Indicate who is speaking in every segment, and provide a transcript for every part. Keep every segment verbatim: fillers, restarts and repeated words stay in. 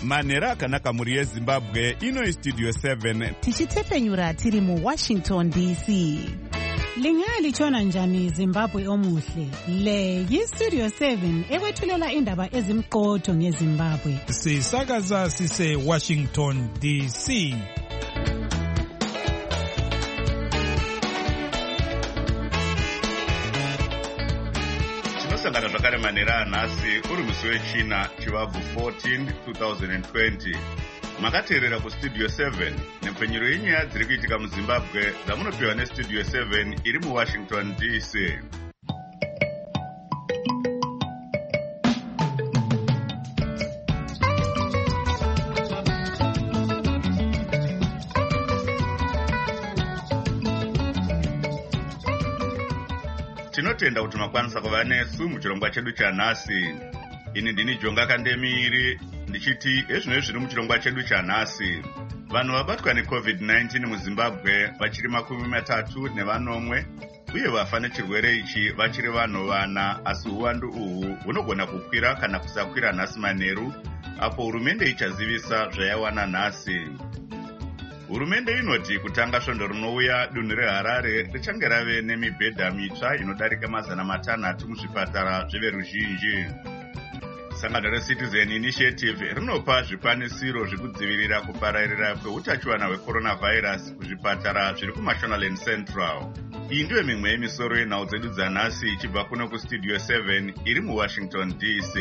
Speaker 1: manhero akanaka mhuri yezimbabwe. Ino Studio seven
Speaker 2: tichitepfenyura tiri muWashington D C.
Speaker 3: Lingalitshona njani Zimbabwe omuhle? Le yiStudio seven ekwethulela indaba ezimqotho ngeZimbabwe.
Speaker 4: Sisakaza sise Washington D C.
Speaker 1: Tinosangana zvakare manhero anhasi uri musi wechina chivabvu fourteen twenty twenty. Makateerera kuStudio seven nepfenyuro yenyaya dziri kuitika muZimbabwe dzamunopiwa neStudio seven iri muWashington D C. Tinotenda kuti makwanisa kuva nesu muchirongwa chedu chanhasi. Ini ndini Jonga Kandemiri ndichiti ezvino zviri muchirongwa chedu chanhasi. Vanhu vabatwa neCovid nineteen muZimbabwe vachiri makumi matatu nevanomwe uye vafa nechirwere ichi vachiri vanhu vana, asi uwandu uhu hunogona kukwira kana kusakwira nhasi manheru apo hurumende ichazivisa zvayawana nhasi. Hurumende inoti kutanga svondo rinouya dunhu reHarare richange rave nemibhedha mitsva inodarika mazana matanhatu muzvipatara zveveruzhinji. Sangano reCitizen Initiative rinopa zvikwanisiro zvekudzivirira kupararira kweutachiwana hwecoronavirus kuzvipatara zviri kuMashonaland Central. Iyi ndiyo mimwe yemisoro yenhau dzedu dzanhasi ichibva kuno kuStudio seven iri muWashington D C.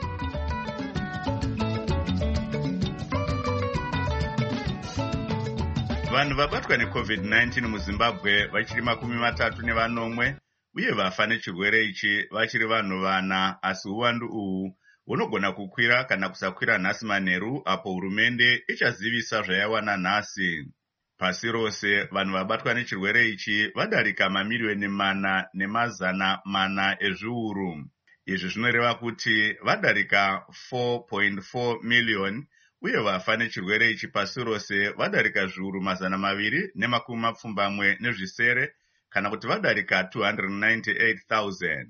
Speaker 1: Vanhu vabatwa neCovid nineteen muZimbabwe vachiri makumi matatu nevanomwe uye vafa nechirwere ichi vachiri vanhu vana, asi uwandu uhu hunogona kukwira kana kusakwira nhasi manheru apo hurumende ichazivisa zvayawana nhasi. Pasi rose vanhu vabatwa nechirwere ichi vadarika mamiriyoni mana nemazana mana ezviuru. Izvi zvinoreva kuti vadarika four point four miliyoni uye vafa nechirwere ichi pasi rose vadarika zviuru mazana maviri nemakumi mapfumbamwe nezvisere kana kuti vadarika two hundred ninety-eight thousand.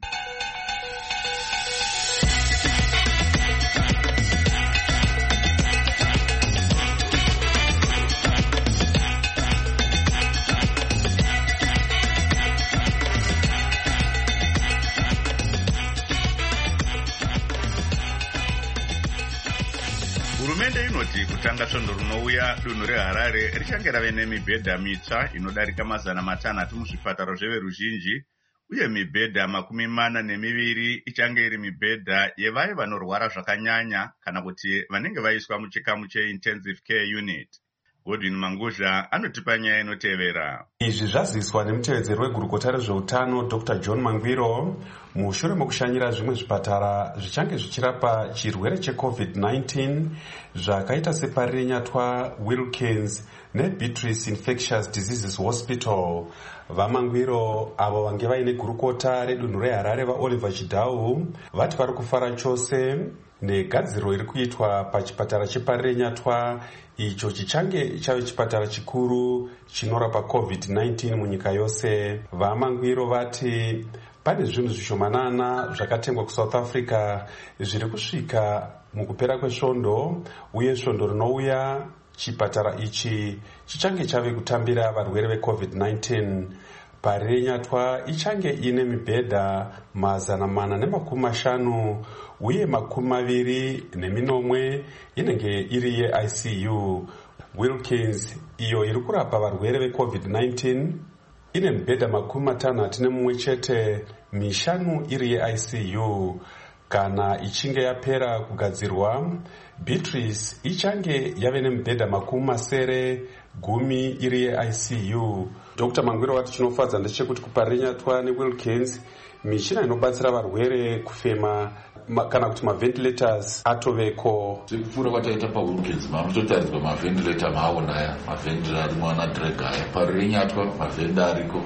Speaker 1: Hurumende inoti kutanga svondo rinouya dunhu reHarare richange rave nemibhedha mitsva inodarika mazana matanhatu muzvipataro zveveruzhinji uye mibhedha makumi mana nemiviri ichange iri mibhedha yevaye vanorwara zvakanyanya kana kuti vanenge vaiswa muchikamu cheintensive care unit. Godwin Manguzha anotipa nyaya inotevera.
Speaker 5: Izvi zvaziviswa nemutevedzeri wegurukota rezveutano Doctor John Mangwiro mushure mokushanyira zvimwe zvipatara zvichange zvichirapa chirwere cheCovid nineteen zvakaita seParire Nyatwa, Wilkins neBeatrice Infectious Diseases Hospital. VaMangwiro avo vange vaine gurukota redunhu reHarare vaOliver Chidau vati vari kufara chose negadziriro iri kuitwa pachipatara cheParire Nyatwa, icho chichange chave chipatara chikuru chinorapa COVID nineteen munyika yose. VaMangwiro vati pane zvinhu zvishomanana zvakatengwa kuSouth Africa zviri kusvika mukupera kwesvondo, uye svondo rinouya chipatara ichi chichange chave kutambira varwere veCovid nineteen. Parire Nyatwa ichange ine mibhedha mazana mana nemakumi mashanu uye makumi maviri neminomwe inenge iri yeI C U. Wilkins iyo iri kurapa varwere veCovid nineteen ine mibhedha makumi matanhatu nemumwe chete, mishanu iri yeI C U. Kana ichinge yapera kugadzirwa, Beatrice ichange yave nemibhedha makumi masere, gumi iri yeI C U. Doctor Mangwiro vati chinofadza ndechekuti kuParire Nyatwa neWilkins michina inobatsira varwere kufema kana kuti maventilators atoveko.
Speaker 6: Sekupfuura kwataita paWilkins mamutotaridzwa maventilator maonaya, mavhendira arimwo anadhirega aya. Parire Nyatwa mavhenda ariko.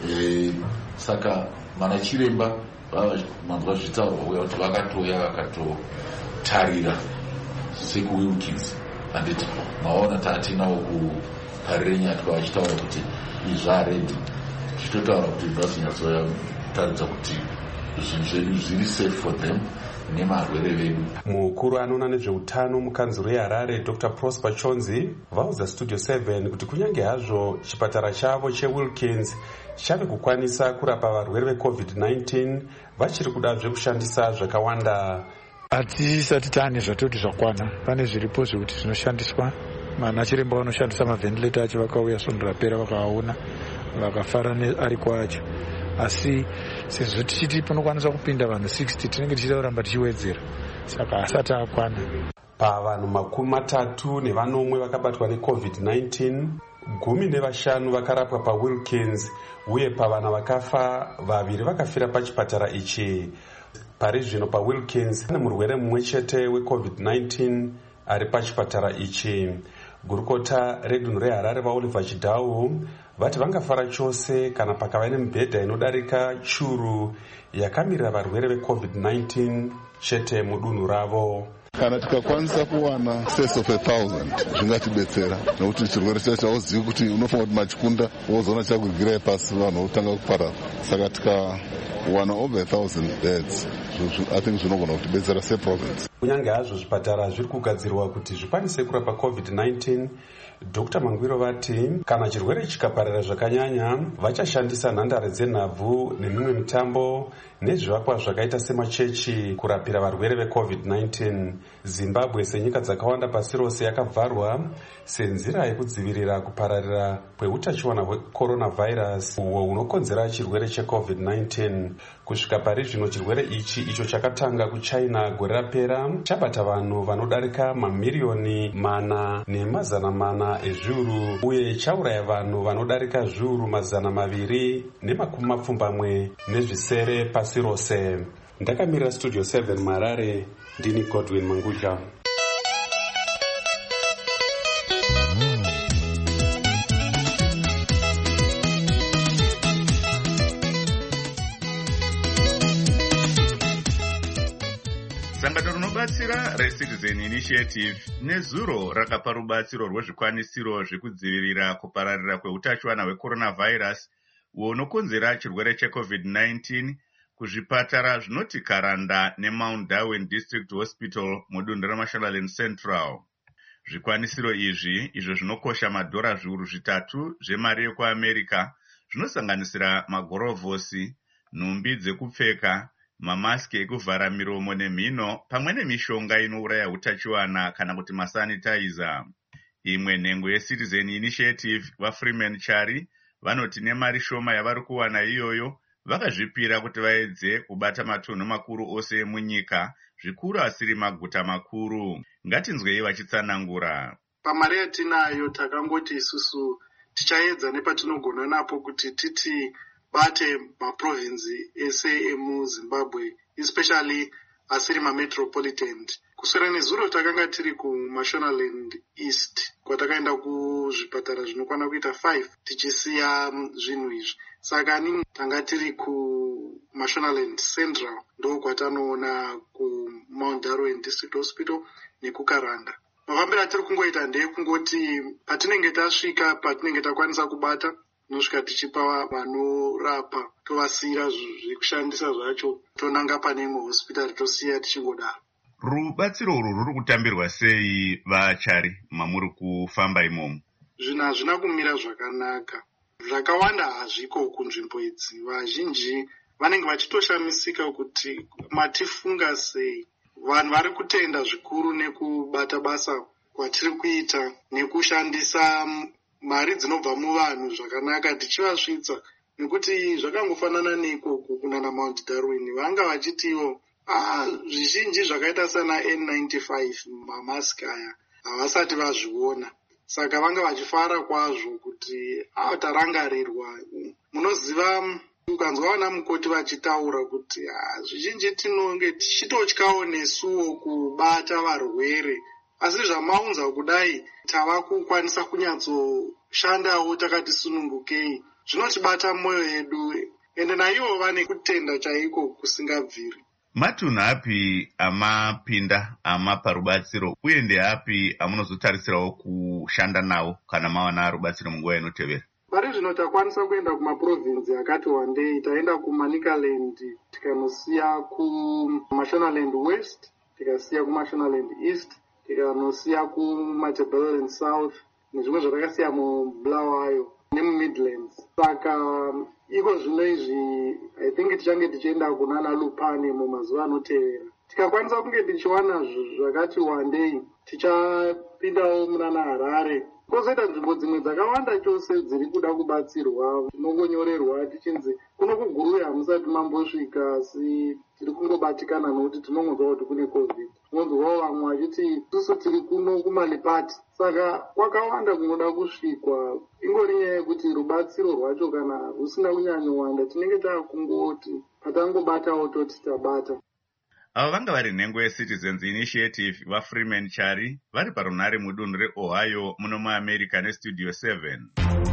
Speaker 6: E, saka mana chiremba manzwa zvitaurwa uya kuti vakatoya vakatotarira sekuWilkins. Anditi maona tatinawo kuParire Nyatwa achitaura kuti izvaredi chitotaura kuti ndasinyatsoya taridza kuti zvinhu zvedu zviri safe for them nemarwere vedu.
Speaker 5: Mukuru anoona nezveutano mukanzuro yeHarare Dr Prosper Chonzi vaudza Studio seven kuti kunyange hazvo chipatara chavo cheWilkins chave kukwanisa kurapa varwere veCovid nineteen vachiri kudazve kushandisa zvakawanda.
Speaker 7: Hatisati taane zvatoti zvakwana. Pane zviripo zvekuti zvinoshandiswa. Mana chiremba vanoshandisa mavhendileita acho vakauya sondo rapera vakaona vakafara ari kwacho. Asi sezvo tichiti panokwanisa kupinda vanhu sixty tinenge tichida kuramba tichiwedzera. Saka asati akwana.
Speaker 5: Pavanhu makumi matatu nevanomwe vakabatwa neCovid nineteen, gumi nevashanu vakarapwa paWilkins uye pavana vakafa vaviri vakafira pachipatara ichi. Pari zvino paWilkins pane murwere mumwe chete weCovid nineteen ari pachipatara ichi. Gurukota redunhu reHarare vaOliver Chidau vati vangafara chose kana pakava nemibhedha inodarika churu yakamirira varwere veCovid nineteen chete mudunhu ravo.
Speaker 8: Kana tikakwanisa kuwana cess of a thousand zvingatibetsera nokuti chirwere chacho hauzivi kuti unofanira kuti machikunda wozoona chakugirai pasi vanhu votanga kuparara. Saka tikawana over a thousand beds I think zvinogona kutibetsera seprovince.
Speaker 5: Kunyange hazvo zvipatara zviri kugadzirwa kuti zvikwanise kurapa Covid nineteen, Dr Mangwiro vati kana chirwere chikaparira zvakanyanya vachashandisa nhandare dzenhabvu nemimwe mitambo nezvivakwa zvakaita semachechi kurapira varwere veCovid nineteen. Zimbabwe senyika dzakawanda pasi rose yakavharwa senzira yekudzivirira kupararira kweutachiona hwecoronavirus uwo unokonzera chirwere cheCovid nineteen. Kusvika pari zvino chirwere ichi icho chakatanga kuChina gore rapera chabata vanhu vanodarika mamiriyoni mana nemazana mana ezviuru uye chauraya vanhu vanodarika zviuru mazana maviri nemakumi mapfumbamwe nezvisere pasi rose. Ndakamirira Studio seven Harare, ndini Godwin Mangudya.
Speaker 1: Sangano rinobatsira reCitizen Initiative nezuro rakapa rubatsiro rwezvikwanisiro zvekudzivirira kupararira kweutachiona hwecoronavirus uwo unokonzera chirwere cheCovid nineteen kuzvipatara zvinoti Karanda neMount Darwin District Hospital mudunhu reMashonaland Central. Zvikwanisiro izvi izvo zvinokosha madhora zviuru zvitatu zvemari yekuAmerika zvinosanganisira magorovhosi, nhumbi dzekupfeka, mamaski ekuvhara miromo nemhino pamwe nemishonga inouraya utachiwana kana kuti masanitizer. Imwe nhengo yeCitizen Initiative vaFreeman Chari vanoti nemari shoma yavari kuwana iyoyo vakazvipira kuti vaedze kubata matunhu makuru ose emunyika, zvikuru asiri maguta makuru. Ngatinzwei vachitsanangura.
Speaker 9: Pamari yatinayo takangoti isusu tichaedza nepatinogona napo kuti titi bate maprovinsi ese emuZimbabwe, especially asiri mametropolitan. Kuswera nezuro takanga tiri kuMashonaland East kwatakaenda kuzvipatara zvinokwana kuita five tichisiya zvinhu izvi. Saka nini tanga tiri kuMashonaland Central ndo kwatanoona kuMount Darwin District Hospital nekuKaranda. Mafambiro atiri kungoita ndekungoti patinenge tasvika patinenge takwanisa kubata nosvika tichipa vanorapa tovasiyira zvekushandisa zvacho tonanga pane imwe hospital tosiya tichingodaro.
Speaker 1: Rubatsiro urwu ruri kutambirwa sei vaChari mamuri kufamba imomo?
Speaker 9: Zvinhu hazvina kumira zvakanaka. Zvakawanda hazviko kunzvimbo idzi. Vazhinji vanenge vachitoshamisika kuti matifunga sei. Vanhu vari kutenda zvikuru nekubata basa kwatiri kuita nekushandisa mari dzinobva muvanhu zvakanaka tichivasvitsa, nekuti zvakangofanana neikoko kunana Mount Darwin vanga vachitiwo ah, zvizhinji zvakaita sana N ninety-five mamaski aya havasati vazviona. Saka vanga vachifara kwazvo kuti ah, tarangarirwa. Munoziva ukanzwa vana mukoti vachitaura kuti ah, zvizhinji tinonge tichitotyawo nesuwo kubata varwere, asi zvamaunza kudai tava kukwanisa kunyatsoshandawo takati sunungukei. Zvinotibata mwoyo yedu, ende naivo vane kutenda chaiko kusingabviri.
Speaker 1: Matunhu api amapinda amapa rubatsiro uye ndeapi amunozotarisirawo kushanda nawo kana mawana rubatsiro munguva inotevera?
Speaker 9: Pari zvino takwanisa kuenda kumaprovinsi akati wandei. Taenda kuManicaland tikanosiya kuMashonaland West, tikasiya kuMashonaland East, tikanosiya kuMatabeleland South nezvimwe zvakasiya muBulawayo nemuMidlands. Saka iko zvino izvi I think tichange tichienda kunana Lupane mumazuva anotevera. Tikakwanisa kunge tichiwana zvakati wandei, tichapindawo munana Harare. Kozoita nzvimbo dzimwe dzakawanda chose dziri kuda kubatsirwa, tinongonyorerwa tichinzi kuno kuGuruwe hamusati mambosvika, asi tiri kungobatikana nokuti tinongonzwa kuti kune COVID. Tinonzwawo vamwe vachiti isusu tiri kuno kuMalipati. Saka kwakawanda kunoda kusvikwa. Ingori nyaya yekuti rubatsiro rwacho kana rusina kunyanyowanda, tinenge takungoti patangobatawo toti tabata.
Speaker 1: Ava vanga vari nhengo yeCitizens Initiative vaFreeman Chari vari parunhare mudunhu reOhio muno muAmerica neStudio seven.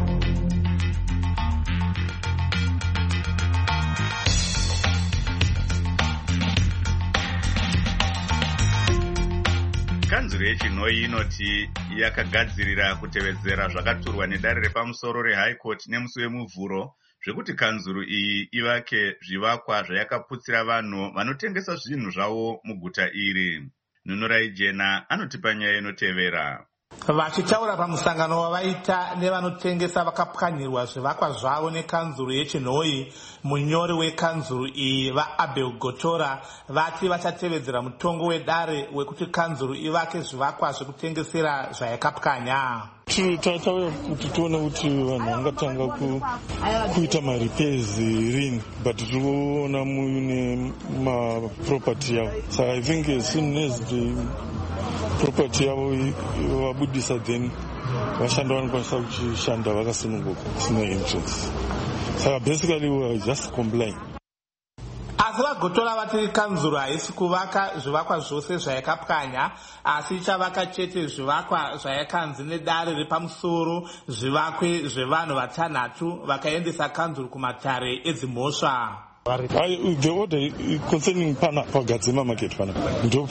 Speaker 1: Kanzuro yeChinoi inoti yakagadzirira kutevedzera zvakaturwa nedare repamusoro reHigh Court nemusi wemuvhuro zvekuti kanzuro iyi ivake zvivakwa zvayakaputsira vanhu vanotengesa zvinhu zvavo muguta iri. Nunurai Jena anotipa nyaya inotevera.
Speaker 10: Vachitaura pamusangano wavaita nevanotengesa vakapwanyirwa zvivakwa zvavo nekanzuro yeChinoi, munyori wekanzuro iyi vaAbel Gotora vati vachatevedzera mutongo wedare wekuti kanzuro ivake zvivakwa zvekutengesera zvayakapwanya.
Speaker 11: Tauya kuti tione kuti vanhu vangatanga kuita marepairs rini, but tiri kuona muine maproperty yavo. Saka I think as soon as the property yavo vabudisa, then vashanda vanokwanisa kuchishanda vakasununguka kusina entrance. Saka basically we are just complying.
Speaker 10: Asi vaGotora vati kanzuro haisi kuvaka zvivakwa zvose zvayakapwanya, asi ichavaka chete zvivakwa zvayakanzi nedare repamusoro zvivakwe zvevanhu vatanhatu vakaendesa kanzuro kumatare edzimhosva.
Speaker 11: The order concerning pana pagadzima market pana ndo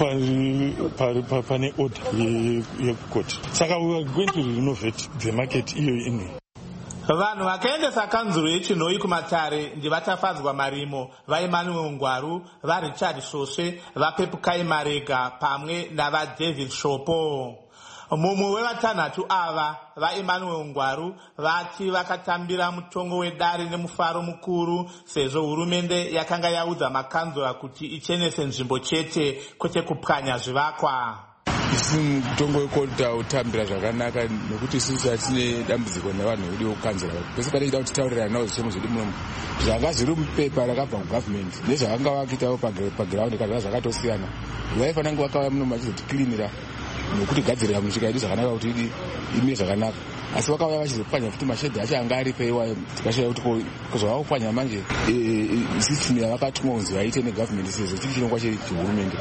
Speaker 11: pane order yekukoti. Saka we are going to renovate the market iyo ine.
Speaker 10: Vanhu vakaendesa kanzuro yeChinoi kumatare ndivatafadzwa Marimo, vaEmanuel Ngwaru, vaRichard Shoshe, vaPepukai Marega pamwe navaDavid Shopo. Mumwe wevatanhatu ava vaEmanuel Ngwaru vati vakatambira mutongo wedare nemufaro mukuru sezvo hurumende yakanga yaudza makanzura kuti ichenese nzvimbo chete kwete kupwanya zvivakwa.
Speaker 12: Isi mutongo wekota utambira zvakanaka nokuti isusu hatine dambudziko nevanhu vedu vokukanzura. Pese pane chida kuti taurira nawo zvichemo zvedu munomu zvanga zviri mupepa rakabva kugovernment nezvavanga vakuitawo paground kana zvakatosiyana. Vaifana kunge vakauya munomu vachizotiklinira nokuti gadzirira musvika yedu zvakanaka kuti idi imire zvakanaka. Asi vakauya vachizopwanya futi mashedhi acho anga ari peiwayo. Tikashaya kuti kuzova kupwanya manje system yavakatumwa kunzi vaite negovernment sezvo chiri chirongwa chehurumende.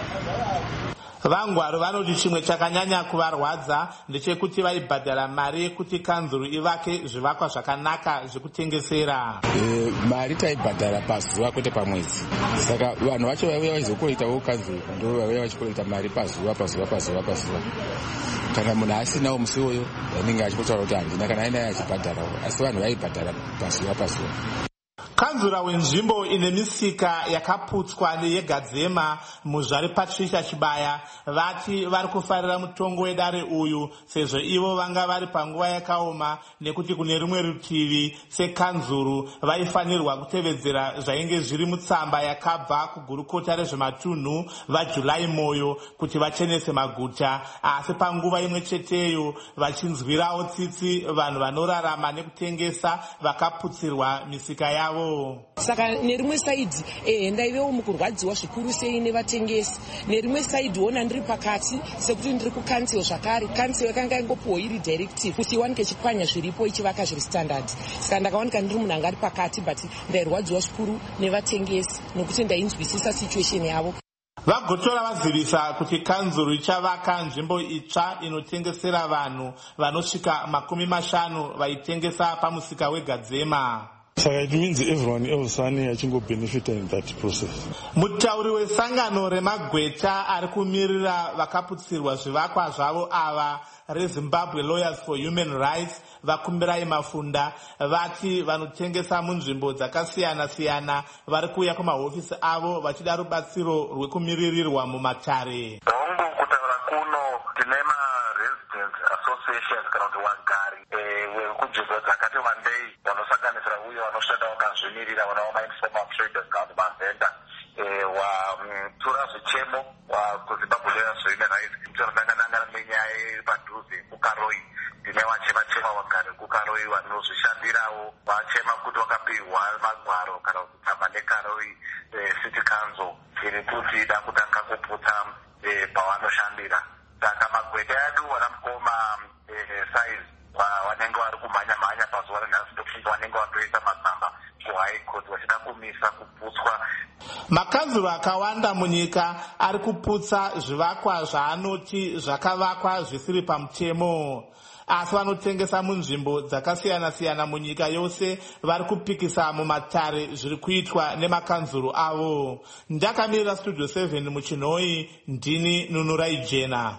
Speaker 10: VaNgwaru vanoti chimwe chakanyanya kuvarwadza ndechekuti vaibhadhara mari yekuti kanzuro ivake zvivakwa zvakanaka zvekutengesera.
Speaker 12: E, mari taibhadhara pazuva kwete pamwedzi. Saka vanhu vacho vaiuya vachizokoitawo kanzuro ndo vaiuya vachikoita mari pazuva pazuva pazuva pazuva. Kana munhu asinawo musi uyo anenge achitaura kuti handina, kana ainaye achibhadharawo, asi vanhu vaibhadhara pazuva pazuva.
Speaker 10: Kanzura wenzvimbo ine misika yakaputswa neyegadzema muzvari Patricia Chibaya vati vari kufarira mutongo wedare uyu sezvo ivo vanga vari panguva yakaoma nekuti kune rumwe rutivi sekanzuru vaifanirwa kutevedzera zvainge zviri mutsamba yakabva kugurukota rezvematunhu vaJulai Moyo kuti vachenese maguta, asi panguva imwe cheteyo vachinzwirawo tsitsi vanhu vanorarama nekutengesa vakaputsirwa misika yavo.
Speaker 13: Saka nerimwe saidi eh ndaivewo mukurwadziwa zvikuru sei nevatengesi, nerimwe saidi ona ndiri pakati sekuti ndiri kukansel zvakare. Kansel yakanga ingopuwa iri directive kuti iwanike chipwanya zviripo ichivaka zviri standard. Saka ndakawanika ndiri munhu anga ari pakati, but ndairwadziwa zvikuru nevatengesi nokuti ndainzwisisa situation yavo.
Speaker 10: VaGotora vazivisa kuti kanzuro ichavaka nzvimbo itsva inotengesera vanhu vanosvika makumi mashanu vaitengesa pamusika wegadzema.
Speaker 11: So it means everyone else achingo benefit in that process.
Speaker 10: Mutauri wesangano remagweta ari kumirira vakaputsirwa zvivakwa zvavo ava reZimbabwe Lawyers for Human Rights vakumbirai mafunda vati vanotengesa munzvimbo dzakasiyana-siyana vari kuuya kumahofisi avo vachida rubatsiro rwekumiririrwa mumatare.
Speaker 14: hongu kutaura kuno tine ma-resident associations kana kuti wagari vekubvunzo dzakati wandei vanosanganisira uye vanoshanda vakazvimirira vanavo ma-informal traders kana kuti mavhenda watura zvichemo kuzimbabwe Lawyers for Human Rights tinodanganangana nenyaya iri padhuze kukaroi tine vachema-chema vagari kukaroi vanozvishandirawo vachema kuti vakapiwa magwaro kana kutamba nekaroi city council iri kuti ida kutanga kuputsa pavanoshandira. Saka magweta edu vana mukoma size vanenge vari kumhanya-mhanya pazuva renhasi ndokuti vanenge vatoisa matsamba kuhigh court vachida kumisa kuputswa.
Speaker 10: Makanzuro akawanda munyika ari kuputsa zvivakwa zvaanoti zvakavakwa zvisiri pamutemo, asi vanotengesa munzvimbo dzakasiyana-siyana munyika yose vari kupikisa mumatare zviri kuitwa nemakanzuro avo. Ndakamirira Studio seven muchinhoi, ndini Nunurai Jena.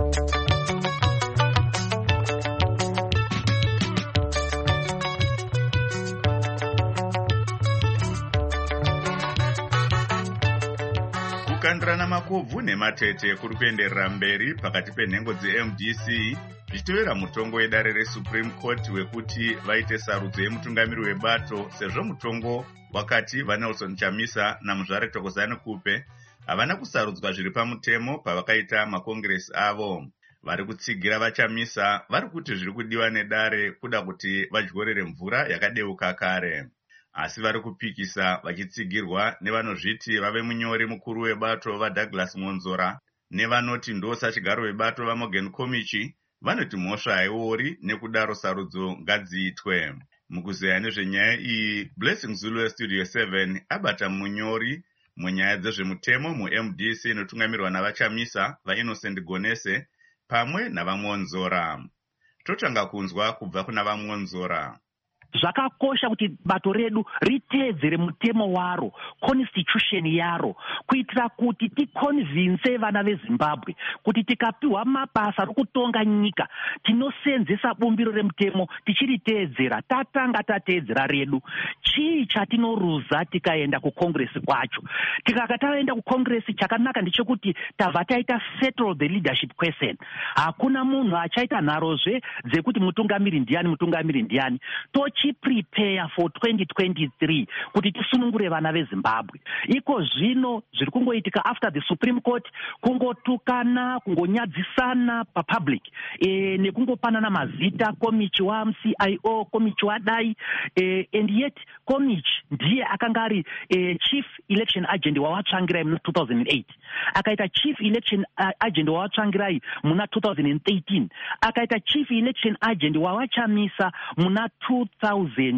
Speaker 1: kukandirana makobvu nematete kuri kuenderera mberi pakati penhengo dze-M D C zvichitevera mutongo wedare reSupreme Court wekuti vaite sarudzo yemutungamiri webato, sezvo mutongo wakati vaNelson Chamisa naMuzvare Thokozani Kupe havana kusarudzwa zviri pamutemo pavakaita makongiresi avo. Vari kutsigira vaChamisa vari kuti zviri kudiwa nedare kuda kuti vadyorere mvura yakadeuka kare, asi vari kupikisa vachitsigirwa nevanozviti vave munyori mukuru webato vaDouglas Monzora nevanoti ndosachigaro webato vaMorgan Komichi. Vanoti mhosva haiori nekudaro sarudzo ngadziitwe. Mukuzeya nezvenyaya iyi, Blessing Zulu weStudio seven abata munyori munyaya dzezvemutemo mu-M D C inotungamirwa navaChamisa vaInnocent Gonese pamwe navaMonzora. Totanga kunzwa kubva kuna vaMonzora.
Speaker 15: Zvakakosha kuti bato redu riteedzere mutemo waro, constitution yaro, kuitira kuti ticonvince vana veZimbabwe kuti tikapiwa mabasa rokutonga nyika tinosenzesa bumbiro remutemo tichiriteedzera. Tatanga tateedzera redu, chii chatinoruza tikaenda kukongresi kwacho? Tikaka taenda kukongresi, chakanaka ndechekuti tabva taita settle the leadership question. Hakuna munhu achaita nharozve dzekuti mutungamiri ndiani mutungamiri ndiani. Tochi prepare for twenty twenty-three kuti tisunungure vana veZimbabwe. Iko zvino zviri kungoitika after the Supreme Court, kungotukana, kungonyadzisana papublic, e, nekungopanana mazita, Komichi wa C I O, Komichi wadai, e, and yet Komichi ndiye akanga ari e, chief election agent wawatsvangirai muna two thousand eight, akaita chief election uh, agent wawatsvangirai muna two thousand thirteen, akaita chief election agent wawachamisa muna two thousand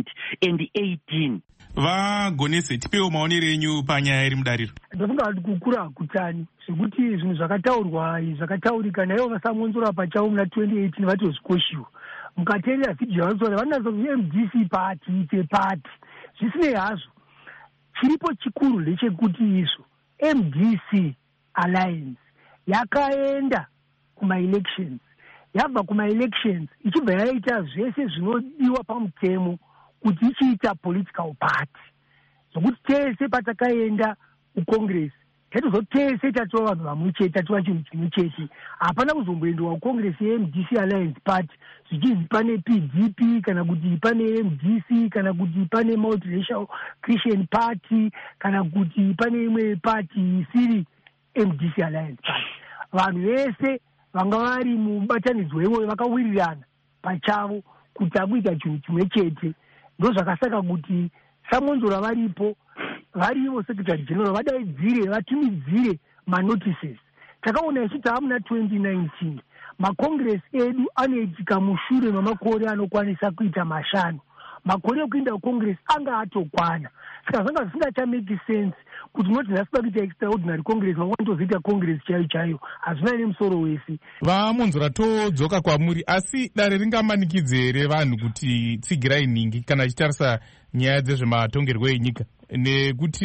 Speaker 15: eighteen.
Speaker 16: vaGonese, tipewo maonero enyu panyaya iri mudariro.
Speaker 17: Ndafunga kuti kukura hakutani, zvekuti zvinhu zvakataurwa zvakataurika naivo vasaMonzora pachavo muna twenty eighteen vati zvikoshiwa. Mukateerera vhidhiyo yavanzora vanonatsa kuti M D C party ite party. Zvisinei hazvo, chiripo chikuru ndechekuti izvo M D C Alliance yakaenda kuma-elections, yabva kuma-elections ichibva yaita zvese zvinodiwa pamutemo kuti ichiita political party. Zvokuti tese patakaenda kukongresi taitozvo tese tatova vanhu vamwe tatova chinhu chimwe chete. Hapana kuzomboendewa kukongresi ye-M D C Alliance party zvichizi pane P D P kana kuti pane M D C kana kuti pane Multiracial Christian Party kana kuti pane imwe party isiri M D C Alliance party. Vanhu vese vanga vari mubatanidzwa iwoyo vakawirirana pachavo kuti akuita chinhu chimwe chete. Ndo zvakasaka kuti saMonzora varipo, varivo secretary general vadaidzire vatumidzire manotices. Takaona isu taamuna twenty nineteen makongresi edu anoitika mushure memakore anokwanisa kuita mashanu. Makore ekuenda kukongresi anga atokwana, saka zvanga zvisingachameki sense kuti unoti nhasi kuita extraordinary congress mangwana tozoita congress chaiyo chaiyo, hazvina nemusoro wese.
Speaker 16: vaMonzora, todzoka kwamuri, asi dare ringamanikidze here vanhu kuti tsigirai ningi kana achitarisa nyaya dzezvematongerwo enyika, nekuti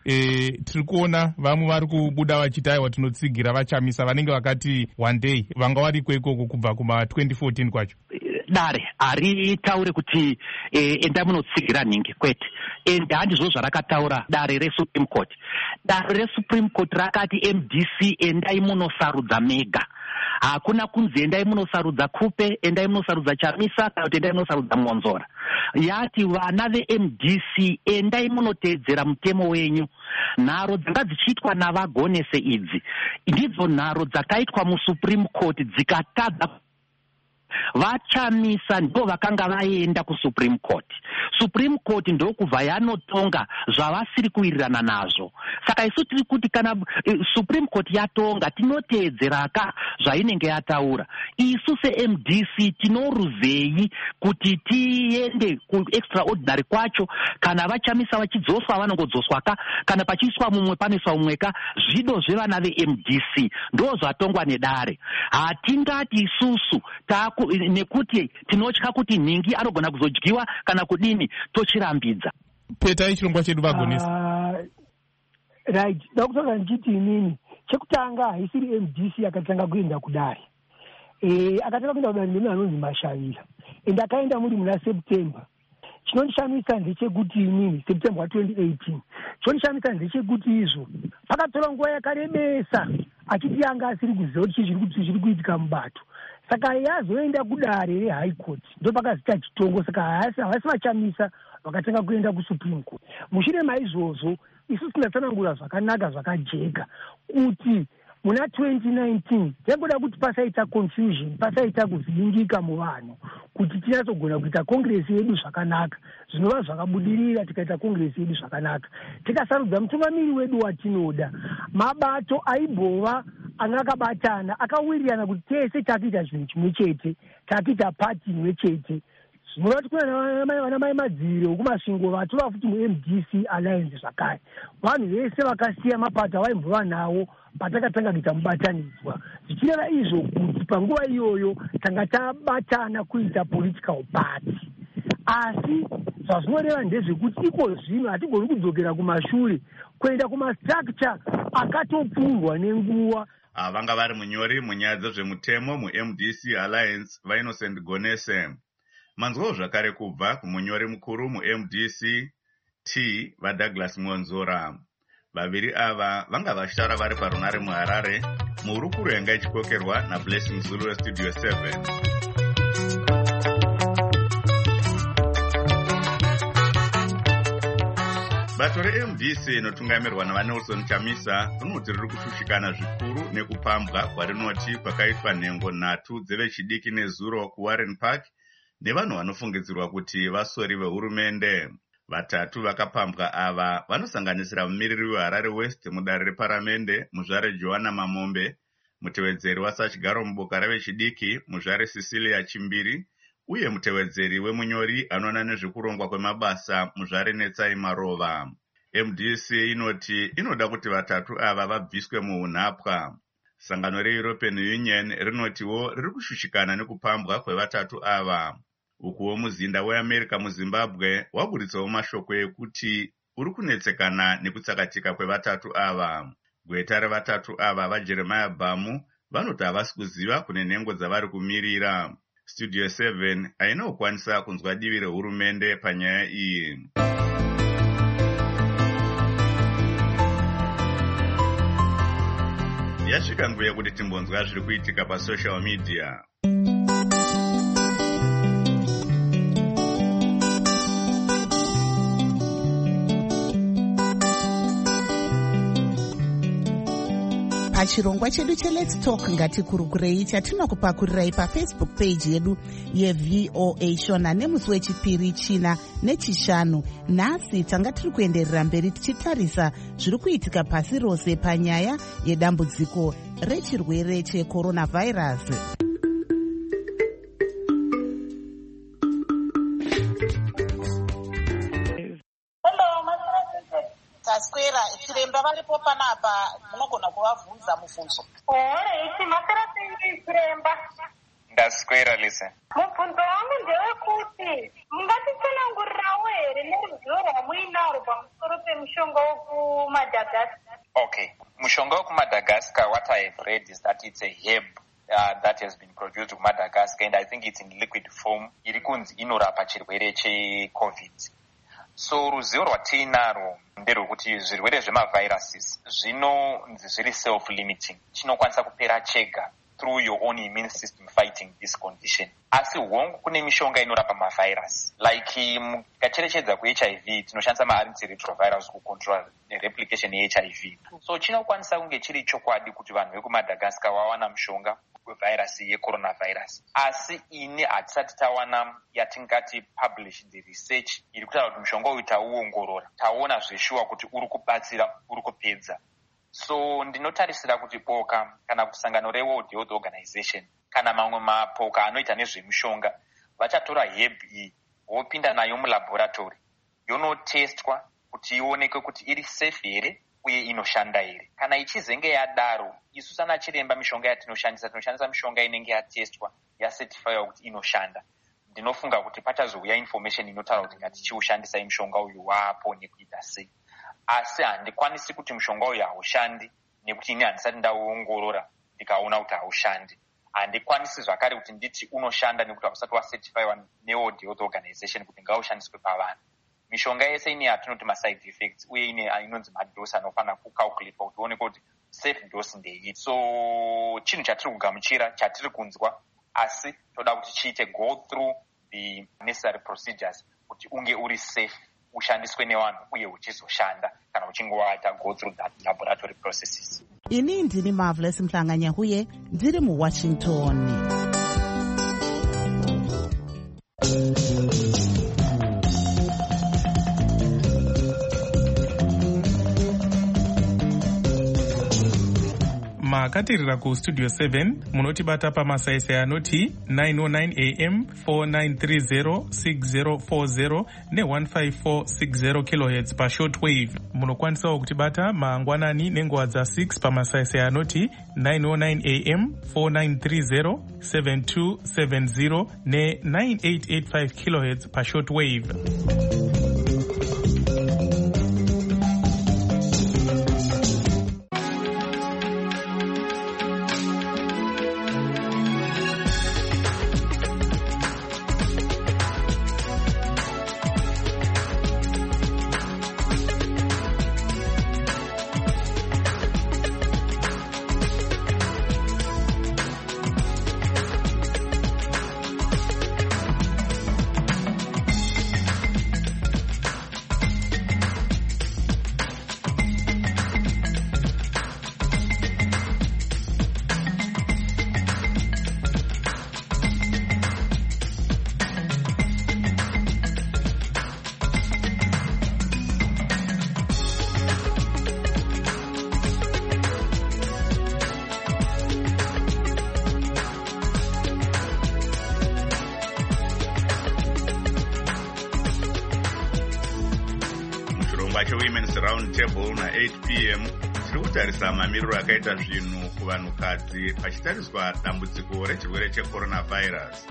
Speaker 16: e, tiri kuona vamwe vari kubuda vachita aiwa tinotsigira vachamisa vanenge vakati one day vanga variko ikoko kubva kuma twenty fourteen kwacho.
Speaker 15: Dare haritaure kuti eh, enda munotsigira nhingi kwete, ende handizvo zvarakataura dare resupreme court. Dare resupreme court rakati M D C endai munosarudza mega, hakuna kunzi endai munosarudza Kupe, endai munosarudza Chamisa kana kuti endai munosarudza Monzora. Yati vana ve-M D C endai munoteedzera mutemo wenyu. Nharo dzanga dzichiitwa navagonese idzi ndidzo nharo dzakaitwa musupreme court dzikatadza vachamisa ndo vakanga vaenda kusupreme court. Supreme court ndo kubva yanotonga zvavasiri kuwirirana nazvo. Saka isu tiri kuti kana uh, supreme court yatonga tinoteedzeraka zvainenge yataura. Isu se-M D C tinoruzei kuti tiende ku extraordinary kwacho, kana vachamisa vachidzoswa vanongodzoswaka, kana pachiiswa mumwe panoiswa mumweka. Zvido zvevana ve-M D C ndo zvatongwa nedare. Hatingati isusu taku nekuti tinotya kuti nhingi anogona kuzodyiwa kana kudini tochirambidza.
Speaker 16: Petai chirongwa chedu vagonesi.
Speaker 17: Uh, right, ndakutoka ndichiti inini chekutanga haisiri M D C akatanga kuenda kudare. Eh, akatanga kuenda kudare nemi anonzi Mashavira. Ende akaenda muri muna September. Chinondishamisa ndechekuti inini September twenty eighteen. Chinondishamisa ndechekuti izvo pakatora nguva yakarebesa achiti anga asiri kuziva kuti chii chiri kuitika mubato. Saka yazoenda kudare reHigh Court ndo pakazita chitongo. Saka havasi vachamisa vakatanga kuenda kuSupreme Court. Mushure maizvozvo isu tinatsanangura zvakanaka zvakajeka kuti muna twenty nineteen tengoda kuti pasaita confusion, pasaita kuvhiringika muvanhu, kuti tinatsogona kuita kongresi yedu zvakanaka. Zvinova zvakabudirira tikaita kongresi yedu zvakanaka, tikasarudza mutungamiri wedu watinoda. Mabato aibhova angakabatana akawirirana kuti tese takuita zvinhu chimwe chete, takuita pati imwe chete. Zvinova kuti kuna vana mai madziri okumasvingo vatova futi mu-M D C alliance zvakare. Vanhu vese vakasiya mapato avaimbova nawo patakatanga kuita mubatanidzwa. Zvichireva izvo kuti panguva iyoyo tanga tabatana kuita political party. Asi zvazvinoreva ndezvekuti iko zvino hatigoni kudzokera kumashure kuenda kumastructure akatopfurwa nenguva.
Speaker 1: Vanga vari munyori munyaya dzezvemutemo mu-M D C alliance vaInnocent Gonese. Manzwawo zvakare kubva kumunyori mukuru mu-M D C T vaDouglas Monzora. Vaviri ava vanga vachitaura vari parunare muHarare muhurukuro yanga ichikokerwa naBlessing Zulu weStudio seven. Bato re-M D C inotungamirwa navaNelson Chamisa rinoti riri kushushikana zvikuru nekupambwa kwarinoti kwakaitwa nhengo nhatu dzevechidiki nezuro kuWarren Park nevanhu vanofungidzirwa kuti vasori vehurumende. Vatatu vakapambwa ava vanosanganisira mumiriri weHarare West mudare reparamende muzvare Joanna Mamombe, mutevedzeri wasachigaro muboka revechidiki muzvare Cecilia Chimbiri, uye mutevedzeri wemunyori anoona nezvekurongwa kwemabasa muzvare Netsai Marova. M D C inoti inoda kuti vatatu ava vabviswe muunhapwa. Sangano reEuropean Union rinotiwo riri kushushikana nekupambwa kwevatatu ava. Ukuwo muzinda weAmerica muZimbabwe waburitsawo mashoko ekuti uri kunetsekana nekutsakatika kwevatatu ava. Gweta revatatu ava vaJeremiah Bamu vanoti havasi kuziva kune nhengo dzavari kumirira. Studio seven haina kukwanisa kunzwa divi rehurumende panyaya iyi. Yasvika nguva yekuti timbonzwa zviri kuitika pasocial media.
Speaker 2: Pachirongwa chedu cheLet's Talk ngatikurukurei chatinokupakurirai paFacebook page yedu yeV O A Shona nemusi wechipiri china nechishanu. Nhasi tanga tiri kuenderera mberi tichitarisa zviri kuitika pasi rose panyaya yedambudziko rechirwere checoronavirus.
Speaker 18: Taswera chiremba varipo panapa munogona kuvabvunza mubvunzo.
Speaker 19: Alright, masera sei chiremba?
Speaker 20: Ndaswera lise.
Speaker 19: Mubvunzo wangu ndewekuti mungatitsanangurirawo here neruzivo rwamuinaro pamusoro pemushonga kuMadagascar.
Speaker 20: Okay. Mushonga wekuMadagascar, what I have read is that it's a herb uh, that has been produced in Madagascar, and I think it's in liquid form. Iri kunzi inorapa chirwere cheCovid. So ruzivo rwatinarwo nderwekuti zvirwere zvemaviruses zvinonzi zviri self-limiting. Chinokwanisa kupera chega through your own immune system fighting this condition. Asi hongu kune mishonga inorapa mavirus. Like mukacherechedza kuH I V tinoshandisa ma-antiretrovirus kucontrol replication yeH I V. So chinokwanisa kunge chiri chokwadi kuti vanhu vekuMadagascar vawana mushonga virus yecoronavirus. Asi ine hatisati tawana yatingati published research iri kutaura kuti mushonga uyu tauongorora taona zveshuwa kuti uri kubatsira uri kupedza. So ndinotarisira kuti boka kana kuti sangano reWorld Health Organization kana mamwe mapoka anoita nezvemushonga vachatora herb iyi vopinda nayo mulaboratory yonotestwa kuti ionekwe kuti iri safe here uye inoshanda here. Kana ichizenge yadaro, isu sana chiremba mishonga yatinoshandisa tinoshandisa mishonga inenge yatestwa yacertifyiwa kuti inoshanda. Ndinofunga kuti pachazouya information inotaura kuti ngatichiushandisa mishonga uyu wapo nekuita sei. Asi handikwanisi kuti mushonga uyu haushandi nekuti ini handisati ndauongorora ndikaona kuti haushandi. Handikwanisi zvakare kuti nditi unoshanda nekuti hausati wacertifyiwa neWorld Health Organization kuti ngaushandiswe pavanhu. Mishonga yese ine yatinoti ma-side effects uye ine inonzi madose anofanira kucalculatwa kuti uoneke kuti safe dose ndeyi. So chinhu chatiri kugamuchira chatiri kunzwa, asi toda kuti chiite go through the necessary procedures kuti unge uri safe ushandiswe nevanhu uye uchizoshanda kana uchinge waita go through that laboratory processes.
Speaker 2: Ini ndini Marvelous Mhlanganyahuye ndiri muWashington.
Speaker 16: makatirira kustudio seven munotibata pamasaisai anoti nine oh nine A M, four nine three zero, six zero four zero ne one five four six zero kilohertz pashortwave. Munokwanisawo kutibata mangwanani nenguva dza six pamasaisai anoti nine oh nine A M, four nine three zero, seven two seven zero ne nine eight eight five kilohertz pashortwave.
Speaker 1: chewomen's round table na eight p m tiri kutarisa mamiriro akaita zvinhu kuvanhukadzi pachitariswa dambudziko rechirwere checoronavirus.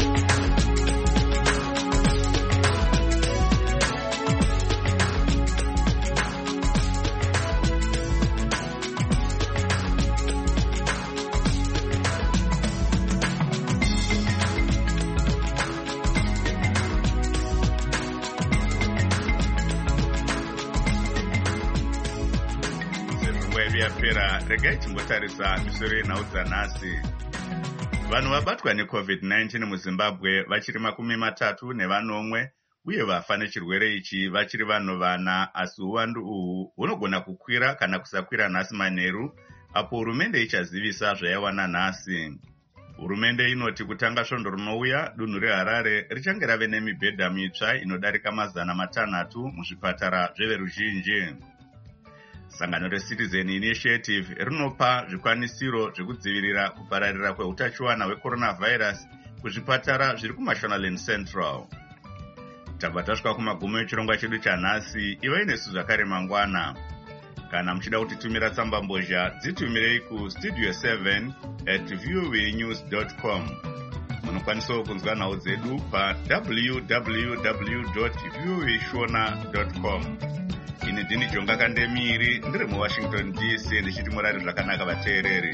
Speaker 1: yapera regai timbotarisa misoro yenhau dzanhasi. Vanhu vabatwa necovid nineteen muZimbabwe vachiri makumi matatu nevanomwe uye vafa nechirwere ichi vachiri vanhu vana, asi uwandu uhu hunogona kukwira kana kusakwira nhasi manheru apo hurumende ichazivisa zvaiwana nhasi. Hurumende inoti kutanga svondo rinouya dunhu reHarare richange rave nemibhedha mitsva inodarika mazana matanhatu muzvipatara zveveruzhinji. Sangano reCitizen Initiative rinopa zvikwanisiro zvekudzivirira kupararira kweutachiwana hwecoronavirus kuzvipatara zviri kuMashonaland Central. Tabva tasvika kumagumo echirongwa chedu chanhasi. Ivai nesu zvakare mangwana. Kana muchida kutitumira tsamba mbozha dzitumirei kustudio seven at voanews dot com. Munokwanisawo kunzwa nhau dzedu pa w w w dot voashona dot com. ini ndini Jonga Kandemiri ndiri muWashington D C ndichiti murari zvakanaka vateereri.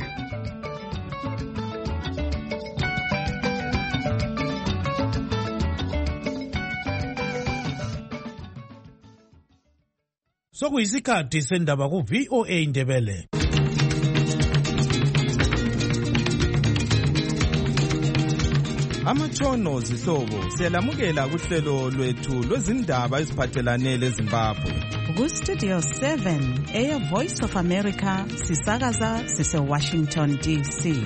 Speaker 4: Sokuyisikhathi sendaba ku V O A Ndebele. Amatshono zihlobo siyalamukela kuhlelo lwethu lwezindaba eziphathelane leZimbabwe.
Speaker 2: Ku Studio seven eya Voice of America sisakaza sise Washington D C.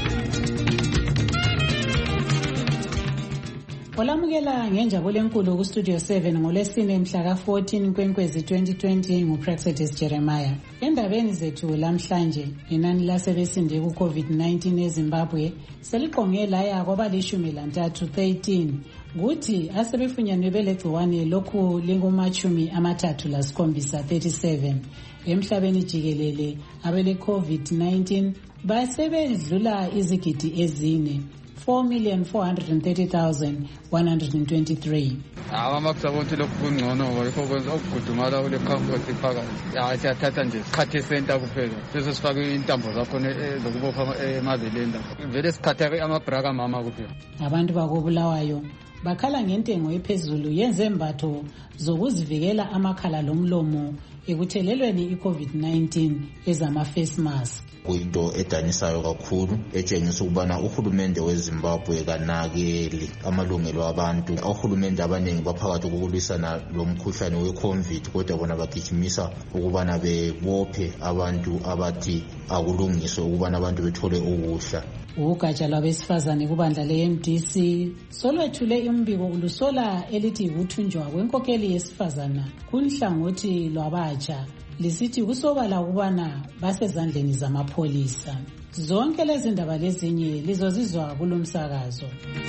Speaker 3: Olamukela ngenjabulo enkulu ku Studio seven ngolesine mhla ka fourteen Nkwenkwezi twenty twenty nguPrexetis Jeremiah. Endabeni zethu lamhlanje inani lasebesinde ku COVID nineteen eZimbabwe seliqonge laya kwabalishumi lantathu thirteen kuthi asebefunyanwe belegciwane lokhu lingumachumi amathathu lasikhombisa thirty-seven. Emhlabeni jikelele abele COVID nineteen basebedlula izigidi ezine four million four hundred thirty thousand one hundred twenty-three.
Speaker 21: Abakusabonke lokungcono yikho kwenza ukugudumala kule comfort phakathi. Ya siyathatha nje isikhathi esenta kuphela. Bese sifake intambo zakho ezokubopha emabeleni. Vele sikhatha amabraka mama kuphela.
Speaker 3: Abantu bakobulawayo bakhala ngentengo ephezulu yenzembatho zokuzivikela amakhala lomlomo ekuthelelweni iCovid nineteen ezama face mask.
Speaker 22: Kuyinto edanisayo kakhulu etshengisa ukubana uhulumende weZimbabwe kanakeli amalungelo abantu. Ohulumende abaningi baphakathi kokulwisana lomkhuhlane weCovid kodwa bona bagijimisa ukubana bebophe abantu abathi akulungiswe ukubana abantu bethole ukudla.
Speaker 3: Ugatsha lwabesifazane kubandla le-M D C solwethule imbiko ulusola elithi ukuthunjwa kwenkokheli yesifazana kunhlangothi lwabatsha lisithi kusobala ukubana basezandleni zamapholisa. Zonke lezi ndaba lezinye lizozizwa kulomsakazo.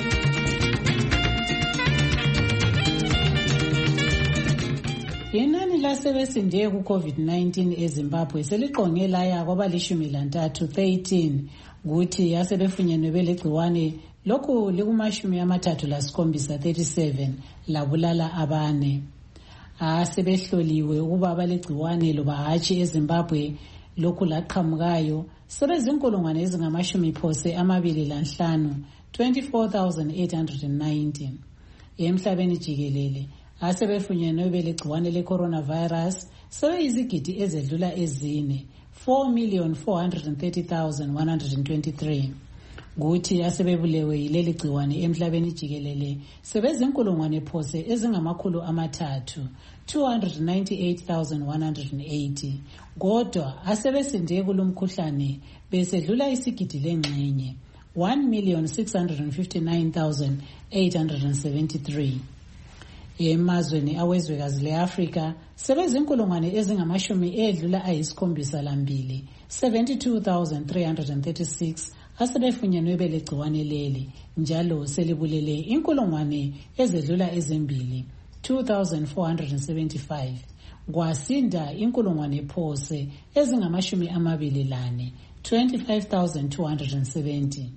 Speaker 3: Inani lasebesinde ku COVID nineteen eZimbabwe seliqonge laya kwabalishumi lantathu thirteen kuthi asebefunyenwe belegciwane lokhu likumashumi amathathu lasikhombisa thirty-seven labulala abane. Asebehloliwe ukuba balegciwane loba hatshi eZimbabwe lokhu laqhamukayo sebezinkulungwane ezingamashumi phose amabili lanhlanu twenty-four thousand eight hundred ninety. Emhlabeni jikelele asebefunyenwe belegciwane le-coronavirus sebeyizigidi ezedlula ezine four million four hundred thirty thousand one hundred twenty-three. Kuthi asebebulewe yileli gciwane emhlabeni jikelele sebezinkulungwane phose ezingamakhulu amathathu two hundred ninety-eight thousand one hundred eighty. Kodwa asebesinde kulomkhuhlane besedlula isigidi lengxenye one million six hundred fifty-nine thousand eight hundred seventy-three. Emazweni awezwekazi leAfrika sebezinkulungwane ezingamashumi edlula ayisikhombisa lambili seventy-two thousand three hundred thirty-six asebefunyenwe belegciwane leli njalo selibulele inkulungwane ezedlula ezimbili two thousand four hundred seventy-five. Kwasinda inkulungwane phose ezingamashumi amabili lane twenty-five thousand two hundred seventy.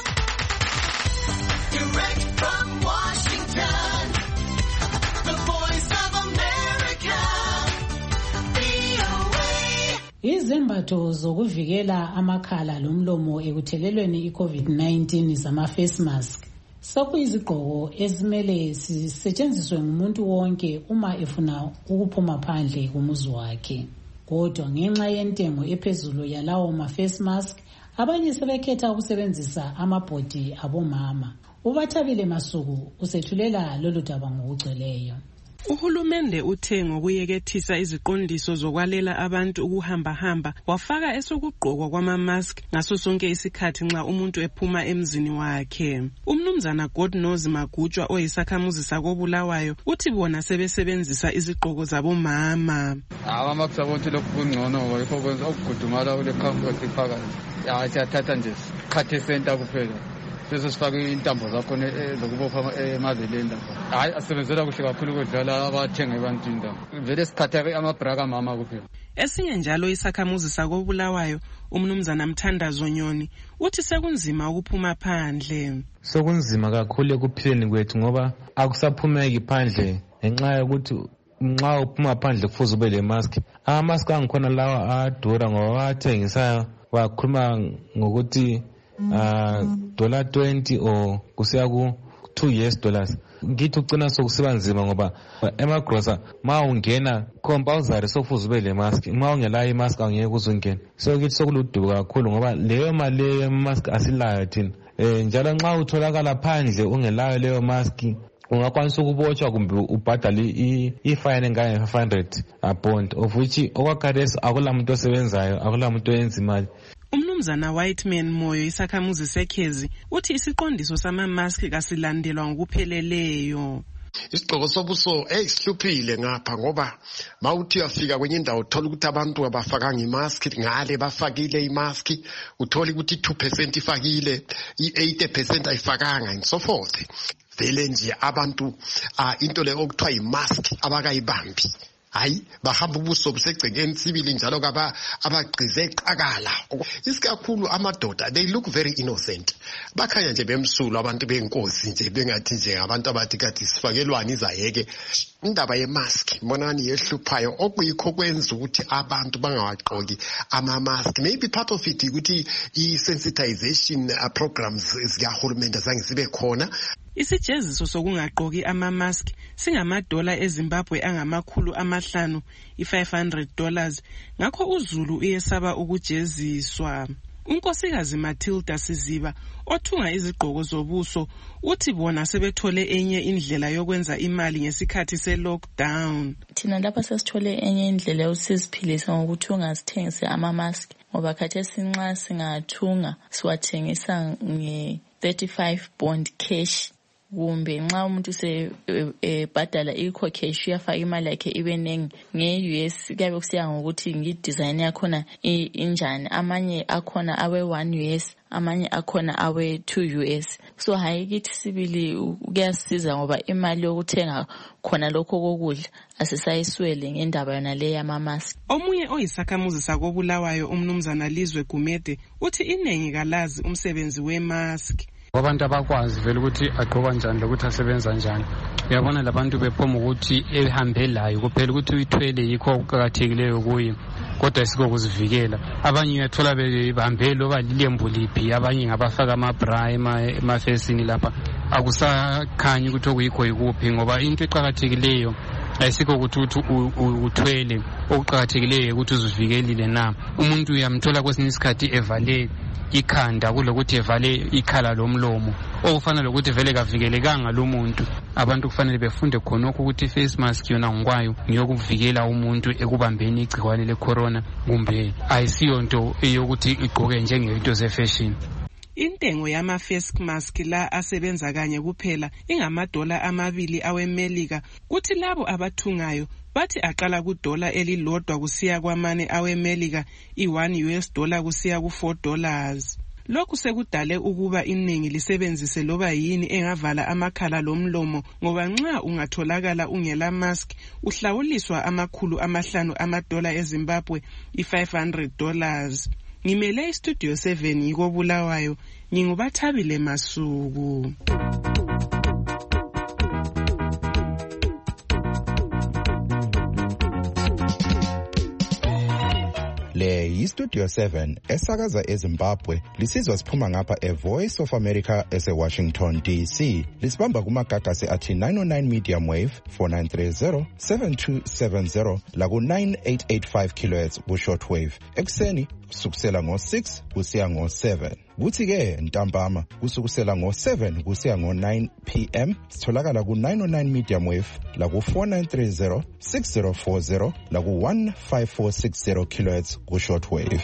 Speaker 3: Direct from Washington, the voice of America, V O A. Izembatho zokuvikela amakhala lomlomo ekuthelelweni iCovid nineteen zama face mask sokuyizigqoko ezimele sisetshenziswe ngumuntu wonke uma efuna ukuphuma phandle kumuzi wakhe. Kodwa ngenxa yentengo ephezulu yalawo ma face mask abanye sebekhetha ukusebenzisa amabhodi abomama. Ubathabile Masuku usethulela lolu daba ngokugcweleyo.
Speaker 23: Uhulumende uthe ngokuyekethisa iziqondiso zokwalela abantu ukuhamba hamba wafaka esokugqokwa kwama-mask ngaso sonke isikhathi nxa umuntu ephuma emzini wakhe. Umnumzana Godnozi Magutshwa oyisakhamuzi sakobulawayo uthi bona sebesebenzisa izigqoko zabomama.
Speaker 21: Abakusabonke lokungcono yikho kwenza ukugudumala kule comfort phakathi. Ya siyathatha nje isikhathi esenta kuphela. Bese sifake intambo zakho ezokubopha emabeleni. Hayi asebenzela kuhle kakhulu kodwa abathenga ebantwini ndawo. Vele sikhatha amabraka mama kuphela.
Speaker 23: Esinye njalo isakhamuzi sakobulawayo umnumzana Mthandazo Nyoni uthi sekunzima ukuphuma phandle.
Speaker 24: Sokunzima kakhulu ekuphileni kwethu ngoba akusaphumeki phandle ngenxa yokuthi
Speaker 6: nxa uphuma phandle kufuze ube le mask. Ama-mask angikhona lawa adura ngoba bathengisayo bakhuluma ngokuthi uh, dollar twenty or kusiya ku two U S dollars. Ngithi ugcina sokusiba nzima ngoba emagrosa ma ungena compulsory sokufuze ube le mask, ma ungela i-mask angeke uzungena. So ngithi sokuludubo kakhulu ngoba leyo mali leyo mask asilayo thina. Eh njalo nxa utholakala phandle ungelayo leyo mask ungakwanisa ukubotshwa kumbe ubhadale i-fine engange five hundred bond, of which okwakhathesi akulamuntu osebenzayo, akulamuntu oyenza imali.
Speaker 23: Umnumzana Whiteman Moyo isakhamuzi sekhezi uthi isiqondiso sama-mask kasilandelwa ngokupheleleyo.
Speaker 7: Isigqoko sobuso esihluphile ngapha ngoba mawuthi uyafika kwenye indawo uthola ukuthi abantu abafakanga imask, ngale bafakile imask, uthola ukuthi two percent ifakile, i-eighty percent ayifakanga and so forth. Vele nje abantu uh, into le okuthiwa imask abakayibambi. Hayi bahamba ubuso busegcekeni sibili njalo kaba abagqize eqakala. Isikakhulu amadoda, they look very innocent. Bakhanya nje bemsulo abantu benkosi nje bengathi nje abantu abathi kade sifakelwani izayeke. Indaba yemask mbonani yehluphayo okuyikho kwenza ukuthi abantu bangawagqoki ama-mask. Maybe part of it ukuthi i-sensitization uh, programs zikahulumende zange sibe khona.
Speaker 23: Isijeziso sokungaqoki ama-mask singamadola eZimbabwe angamakhulu amahlanu i-five hundred dollars. Ngakho uZulu uyesaba ukujeziswa. Unkosikazi Matilda Siziba othunga izigqoko zobuso uthi bona sebethole enye indlela yokwenza imali ngesikhathi se-lockdown.
Speaker 8: Thina lapha sesithole enye indlela yokusiziphilisa ngokuthunga sithengise ama-mask ngoba khathesi nxa singathunga siwathengisa nge thirty-five bond cash. Kumbe nxa umuntu se ebhadala ikho cash uyafaka imali yakhe ibe nengi nge-U S kuyabe kusiya ngokuthi ngidesign yakhona injani. Amanye akhona awe one U S, amanye akhona awe two U S. So hayi kithi sibili kuyasiza ngoba imali yokuthenga khona lokho kokudla asisayiswele ngendaba yona le yama-mask.
Speaker 23: Omunye oyisakhamuzi sakobulawayo umnumzana Lizwe Gumede uthi inengi kalazi umsebenzi we-mask.
Speaker 24: Abantu abakwazi vele ukuthi agqoka njani lokuthi asebenza njani. Uyabona labantu bephoma ukuthi ehambelayo kuphela ukuthi uyithwele yikho okuqakathekileyo kuye, kodwa isiko kuzivikela. Abanye uyathola bebambe loba lilembu liphi, abanye ngabafaka ama-bra emafesini lapha akusakhanyi ukuthi okuyikho yikuphi ngoba into eqakathekileyo ayisikho ukuthi uthwele, okuqakathekileyo ukuthi uzivikelile na. Umuntu uyamthola kwesinye isikhathi evale ikhanda kulokuthi evale ikhala lomlomo, okufanele ukuthi vele kavikelekanga lo muntu. Abantu kufanele befunde khonokho ukuthi face mask yona ngokwayo ngiyokuvikela umuntu ekubambeni igcikwane le-corona, kumbe ayisiyo nto eyokuthi igqoke njengento ze-fashion.
Speaker 23: Intengo yama-face mask la asebenza kanye kuphela ingamadola amabili awemelika, kuthi labo abathungayo bathi aqala kudola elilodwa kusiya kwamane awemelika, i-one U S dollar kusiya ku-four dollars. Lokhu sekudale ukuba iningi lisebenzise loba yini engavala amakhala lomlomo ngoba nxa ungatholakala ungela mask uhlawuliswa amakhulu amahlanu amadola eZimbabwe, i-five hundred dollars. Ngimele istudio seven yikobulawayo, ngingubathabile Masuku.
Speaker 25: Le yistudio seven esakaza eZimbabwe, lisizwa siphuma ngapha eVoice of America ese-Washington D C. Lisibamba kumagagasi athi nine oh nine medium wave, four nine three zero, seven two seven zero laku nine eight eight five kilohertz ku-short wave. Ekuseni kusukusela ngo-six kusiya ngo-seven. Kuthi-ke ntambama kusukusela ngo-seven kusiya ngo-nine p m sitholakala ku-nine oh nine medium wave laku four nine three zero, six zero four zero laku one five four six zero kilohertz ku-short wave.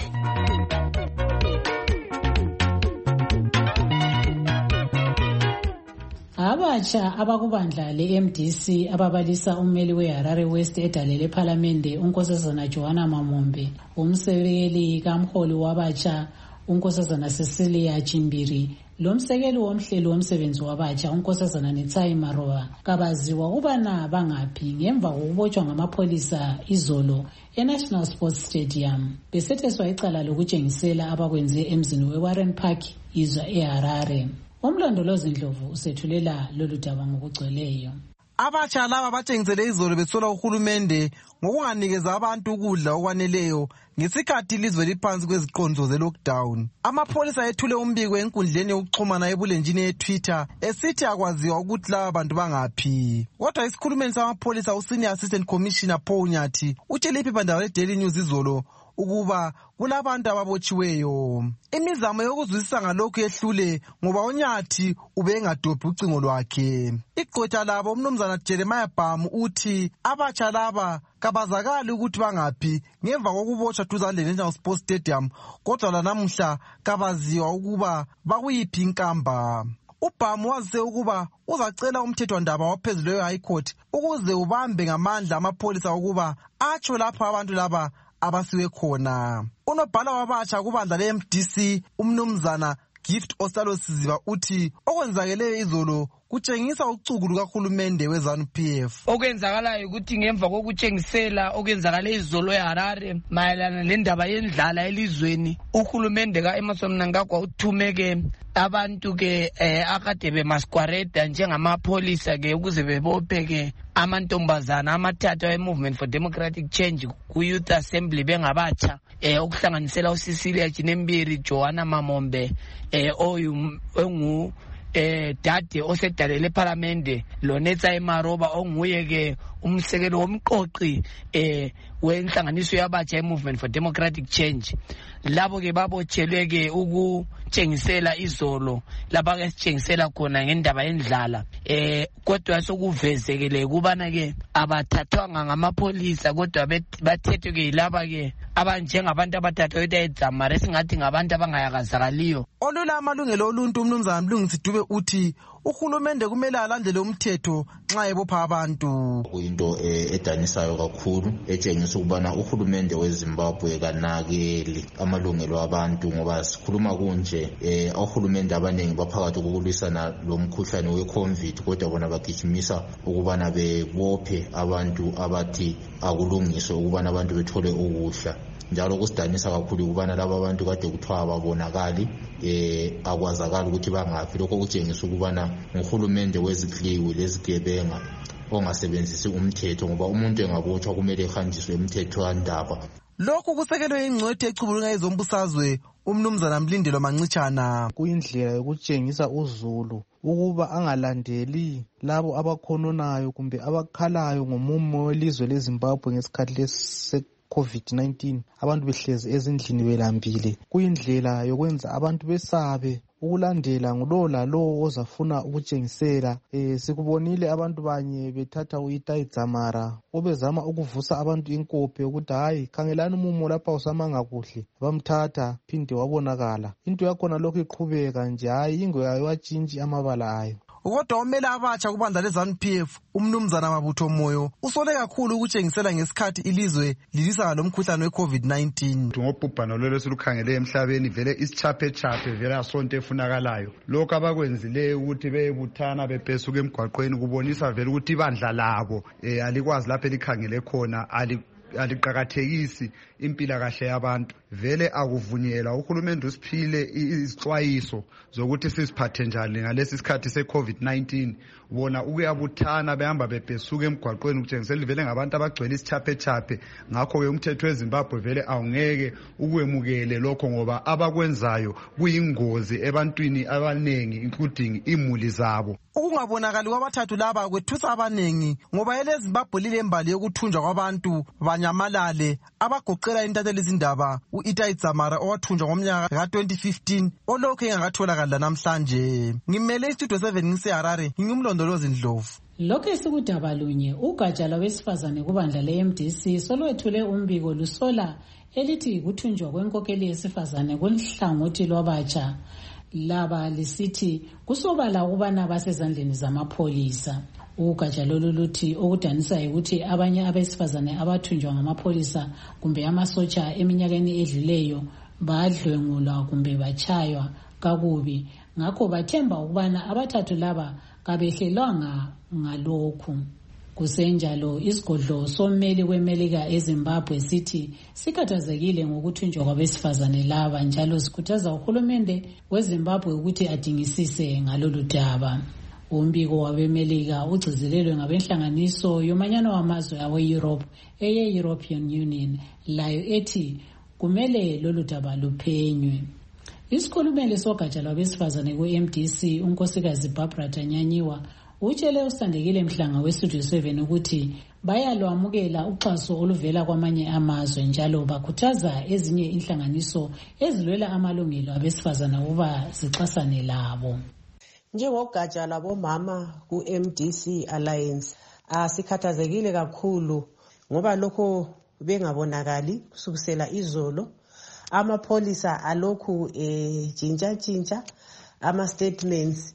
Speaker 3: Abatsha abakubandla le-M D C ababalisa ummeli we-Harare West edale lephalamende unkosazana Joanna Mamombe, umsekeli kamholi wabatsha unkosazana Cecilia Chimbiri, lomsekeli womhleli womsebenzi wabatsha unkosazana Netsai Maroa kabaziwa ubana bangaphi ngemva kokubotshwa ngamapholisa izolo e-National Sports Stadium besetheswa icala lokutshengisela abakwenze emzini we-Warren Park izwa eHarare. Umlondolozi Ndlovu usethulela lolu daba ngokugcweleyo.
Speaker 5: Abatsha laba batshengisele izolo besola uhulumende ngokunganikeza abantu ukudla okwaneleyo ngesikhathi ilizwe liphansi kweziqondiso ze-lockdown. Amapholisa ethule umbiko enkundleni yokuxhumana ebulenjini ye-Twitter esithi akwaziwa ukuthi laba bantu bangaphi. Kodwa isikhulumeli samapholisa uSenior Assistant Commissioner Paul Nyathi utshele iphephandaba le-Daily News izolo ukuba kulabantu ababotshiweyo. Imizamo yokuzwisisa ngalokhu yehlule ngoba uNyathi ubengadobhi ucingo lwakhe. Igqwetha labo umnumzana Jeremiah Bhamu uthi abatsha laba kabazakali ukuthi bangaphi ngemva kokubotshwa duzane le-National Sports Stadium, kodwa lanamuhla kabaziwa ukuba bakuyiphi inkamba. uBhamu wazise ukuba uzacela umthethwandaba waphezulu we-High Court ukuze ubambe ngamandla amapholisa ukuba atsho lapho abantu laba abasiwe khona. Unobhala wabatsha kubandla le-M D C umnumzana Gift Ostalo Siziba uthi okwenzakeleyo izolo kutshengisa ucuku lukahulumende we-ZANU P F.
Speaker 9: Okwenzakalayo ukuthi ngemva kokutshengisela okwenzakale izolo eHarare mayelana lendaba yendlala elizweni, uhulumende ka-Emmerson Mnangagwa uthumeke abantu ke eh, akade bemasquareda njengamapholisa ke ukuze bebophe ke amantombazana amathathu e-Movement for Democratic Change ku-Youth Assembly bengabatsha eh, okuhlanganisela uCecilia Chinembiri, Joanna Mamombe eh, oyu engu eh dade osedalele eParliament Lonetsa Emaroba onguye ke umsekelo womqoqi eh wenhlanganiso yabatsha e-Movement for Democratic Change. Labo ke babotshelwe ke ukutshengisela izolo lapha ke sitshengisela khona ngendaba yendlala eh kodwa sokuvezekele kubana ke abathathwanga ngamapholisa kodwa bathethwe ke laba ke abanjengabantu abathathwa eTzamara singathi ngabantu abangayakazakaliyo.
Speaker 5: Olula amalungelo oluntu umnumzana Mlungisi Dube uthi uhulumende kumele alandele umthetho nxa ebopha abantu.
Speaker 22: Kuyinto edanisayo kakhulu etshengisa ukubana uhulumende weZimbabwe kanakeli amalungelo abantu, ngoba sikhuluma kunje eh ohulumende abaningi baphakathi kokulwisana lo mkhuhlane we-COVID kodwa bona bagijimisa ukubana bebophe abantu abathi akulungiswe ukubana abantu bethole ukudla. Njalo kusidanisa kakhulu ukubana laba abantu kade kuthiwa ababonakali eh akwazakala ukuthi bangaphi. Lokho kutshengisa ukubana uhulumende wezikliwi lezigebenga ongasebenzisi umthetho, ngoba umuntu engabotshwa kumele ehanjiswe emthethwandaba.
Speaker 5: Lokhu kusekelwe ingcwethi ecubulunga ezombusazwe umnumzana Mlindelo Mancitshana.
Speaker 11: Kuyindlela yokutshengisa uzulu ukuba angalandeli labo abakhononayo kumbe abakhalayo ngomumo welizwe leZimbabwe ngesikhathi lesi COVID nineteen, abantu behlezi ezindlini belambile. Kuyindlela yokwenza abantu besabe ukulandela ngulo lalo ozafuna ukutshengisela. Eh sikubonile abantu banye bethatha uItayidzamara obezama ukuvusa abantu inkophe ukuthi hayi khangelani umumo lapha usamanga kuhle, bamthatha phinde wabonakala. Into yakhona lokho iqhubeka nje, hayi ingwe ayatshintshi amabala ayo.
Speaker 5: Kodwa omela abatsha kubandla le-ZANU P F umnumzana Mabutho Moyo usole kakhulu ukutshengisela ngesikhathi ilizwe lilisa lomkhuhlane we-COVID nineteen.
Speaker 12: Ngobhubhano lolo silukhangele emhlabeni vele isichaphe chaphe vele asonto efunakalayo. Lokho abakwenzileyo ukuthi beyebuthana bephesuka emgwaqweni kubonisa vele ukuthi ibandla labo eh alikwazi lapho elikhangele khona ali aliqhakathekisi impila kahle yabantu. Vele akuvunyelwa uhulumende usiphile izixwayiso zokuthi sisiphathe njani ngalesi sikhathi se-COVID nineteen. Bona ukuyabuthana behamba bebhesuka emgwaqweni ukutshengisela vele ngabantu abagcwele isichaphe chaphe. Ngakho ke umthetho weZimbabwe vele awungeke ukwemukele lokho, ngoba abakwenzayo kuyingozi ebantwini abanengi including imuli zabo.
Speaker 5: Ukungabonakali kwabathathu laba kwethusa abanengi ngoba eleZimbabwe lilembali yokuthunjwa kwabantu banyamalale abagoqela intatheli izindaba uItayidzamara owathunjwa ngomnyaka ka twenty fifteen olokhu engakatholakala namhlanje. Ngimele iStudio seven ngiseHarare, ngingumlondolozi Ndlovu.
Speaker 3: Lokho esikudaba lunye ugatsha lwabesifazane kubandla le-M D C solwethule umbiko lusola elithi kuthunjwa kwenkokeli yesifazane kulihlangothi lwabatsha laba lisithi kusobala ukubana basezandleni zamapholisa. Ugatsha lolu luthi okudanisa ukuthi abanye abesifazane abathunjwa ngamapholisa kumbe amasotsha eminyakeni edluleyo badlwengulwa kumbe bachaywa kakubi, ngakho bathemba ukubana abathathu laba kabehlelwanga ngalokhu. Kusenjalo isigodlo sommeli weMelika eZimbabwe sithi sikhathazekile ngokuthunjwa kwabesifazane laba njalo sikhuthaza uhulumende weZimbabwe ukuthi adingisise ngalolu daba. Umbiko wabemelika ugcizelelwe ngabenhlanganiso yomanyano wamazwe awe-Europe eye-European Union layo ethi kumele lolu daba luphenywe. Isikhulumeli sogatsha lwabesifazane ku-M D C unkosikazi Barbara Tanyanyiwa utshele uSandekile Mhlanga weStudio seven ukuthi bayalwamukela uxhaso oluvela kwamanye amazwe njalo bakhuthaza ezinye inhlanganiso ezilwela amalungelo abesifazane ukuba zixasane labo.
Speaker 10: Njengogatsha labomama ku-M D C Alliance asikhathazekile kakhulu ngoba lokho bengabonakali kusukisela izolo. Amapholisa alokhu ejintsha jintsha ama statements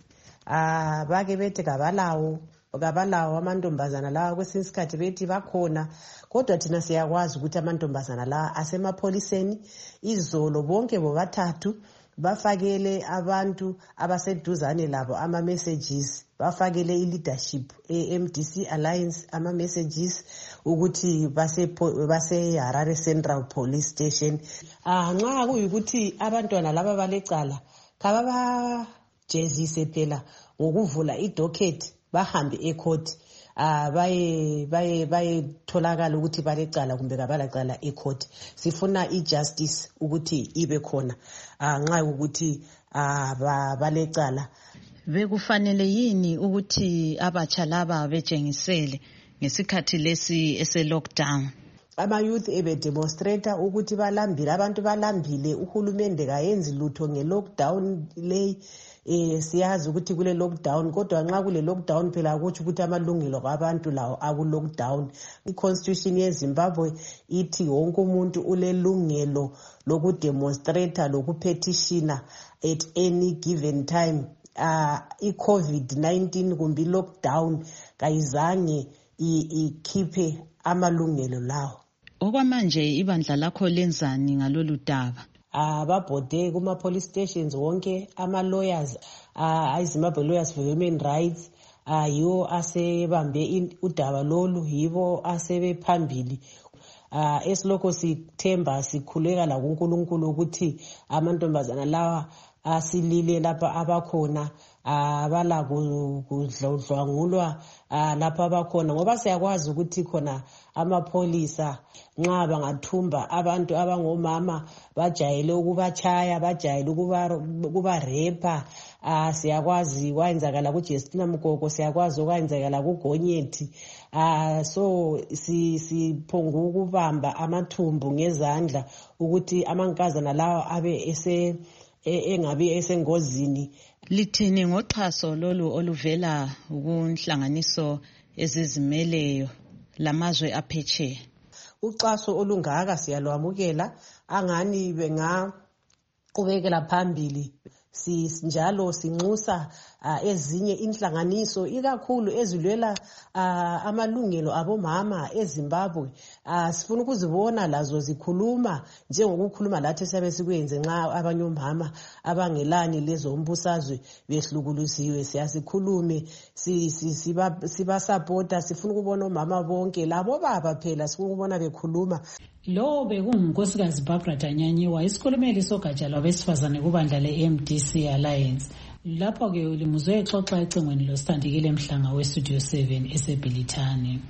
Speaker 10: ah bake bethe kabalawo kabalawo amantombazana lawa kwesinye isikhathi bethi bakhona kodwa thina siyakwazi ukuthi amantombazana lawa asemapholiseni. Izolo bonke bobathathu bafakele abantu abaseduzane labo ama messages, bafakele i-leadership e-M D C Alliance ama messages ukuthi base base Harare Central Police Station. Ah nxa kuyikuthi abantwana laba balecala kababa jezise phela ngokuvula idocket bahambe ecourt ah baye baye baye tholakala ukuthi balecala kumbe kabalacala ecourt. Sifuna ijustice ukuthi ibe khona ah nxa ukuthi ah balecala.
Speaker 13: Bekufanele yini ukuthi abatsha laba bejengisele ngesikhathi lesi ese lockdown?
Speaker 10: Ama youth ebe demonstrator ukuthi balambile, abantu balambile, uhulumende kayenzi lutho nge lockdown le. Eh siyazi ukuthi kule lockdown kodwa nxa kule lockdown phela ukuthi ukuthi amalungelo abantu lawo aku lockdown. I-Constitution yeZimbabwe ithi wonke umuntu ulelungelo lokudemonstrate lokupetitiona at any given time. Uh, i-COVID nineteen kumbi lockdown kayizange ikhiphe amalungelo lawo.
Speaker 13: Okwamanje ibandla lakho lenzani ngalolu daba?
Speaker 10: Ababhode kuma police stations wonke ama lawyers uh, iZimbabwe Lawyers for Women Rights uh, yiwo asebambe udaba lolu, yibo asebe phambili. Uh, esiloko sithemba sikhuleka la kuNkulunkulu ukuthi amantombazana lawa asilile lapha abakhona abala kudlodlwangulwa lapha abakhona, ngoba siyakwazi ukuthi khona amapholisa nxa bangathumba abantu abangomama bajayele ukubachaya, bajayele ukuba repa. Ah siyakwazi kwenzakala ku Justina Mkoko, siyakwazi kwenzakala ku Gonyethi. Ah so si siphonga ukubamba amathumbu ngezandla ukuthi amankazana lawa abe ese engabi esengozini.
Speaker 13: Lithini ngoxhaso lolu oluvela kunhlanganiso ezizimeleyo lamazwe aphetsheya?
Speaker 10: Uxhaso olungaka siyalwamukela, angani benga qhubekela phambili. Si njalo sinxusa uh, ezinye inhlanganiso ikakhulu ezilwela uh, amalungelo abomama eZimbabwe. Uh, sifuna ukuzibona lazo zikhuluma njengokukhuluma lathi siyabe sikwenze nxa abanye omama abangelani lezo mbusazwe behlukuluziwe siyasikhulume si siba siba supporta. Sifuna ukubona omama bonke labo baba phela sifuna ukubona bekhuluma.
Speaker 3: Lo bekungunkosikazi Barbara Tanyanyiwa, isikhulumeli sogatsha lwabesifazane kubandla le-M D C Alliance. Lapho ke ulimuzwe exoxa ecingweni loSandekile Mhlanga weStudio seven eseBhilithani.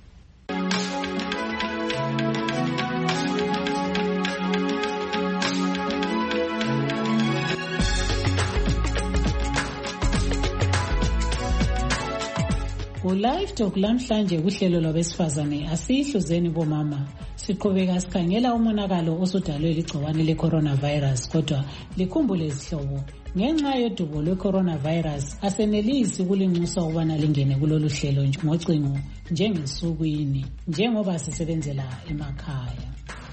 Speaker 3: Ku-Live Talk lamhlanje kuhlelo lwabesifazane asihluzeni bomama. Siqhubeka sikhangela umonakalo osudalwe ligciwane le-coronavirus, kodwa likhumbule izihlobo ngenxa yodubo lwe-coronavirus asenelisi kulinxusa ukubana lingene kulolu hlelo ngocingo njengensukwini njengoba sisebenzela emakhaya.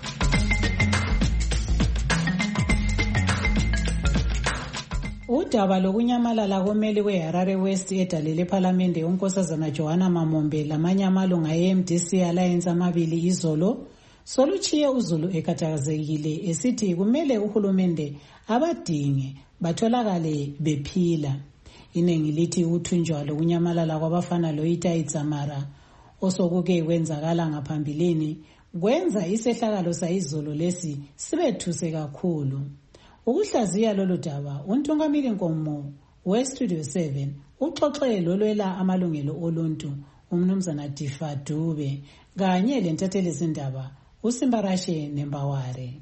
Speaker 3: Udaba lokunyamalala komeli we-Harare West edalele ePhalamende unkosazana Joanna Mamombe lamanye amalunga e-M D C Alliance amabili izolo soluchiye uZulu ekhathazekile esithi kumele uhulumende abadinge batholakale bephila. Inengi lithi uthunjwa lokunyamalala kwabafana loItai Dzamara osokuke kwenzakala ngaphambilini kwenza isehlakalo sayizolo lesi sibethuse kakhulu. Ukuhlaziya lolu daba untungamili Nkomo weStudio seven uxoxe lolwela amalungelo oluntu umnumzana Difa Dube kanye lentatheli zindaba uSimbarashe Nembaware.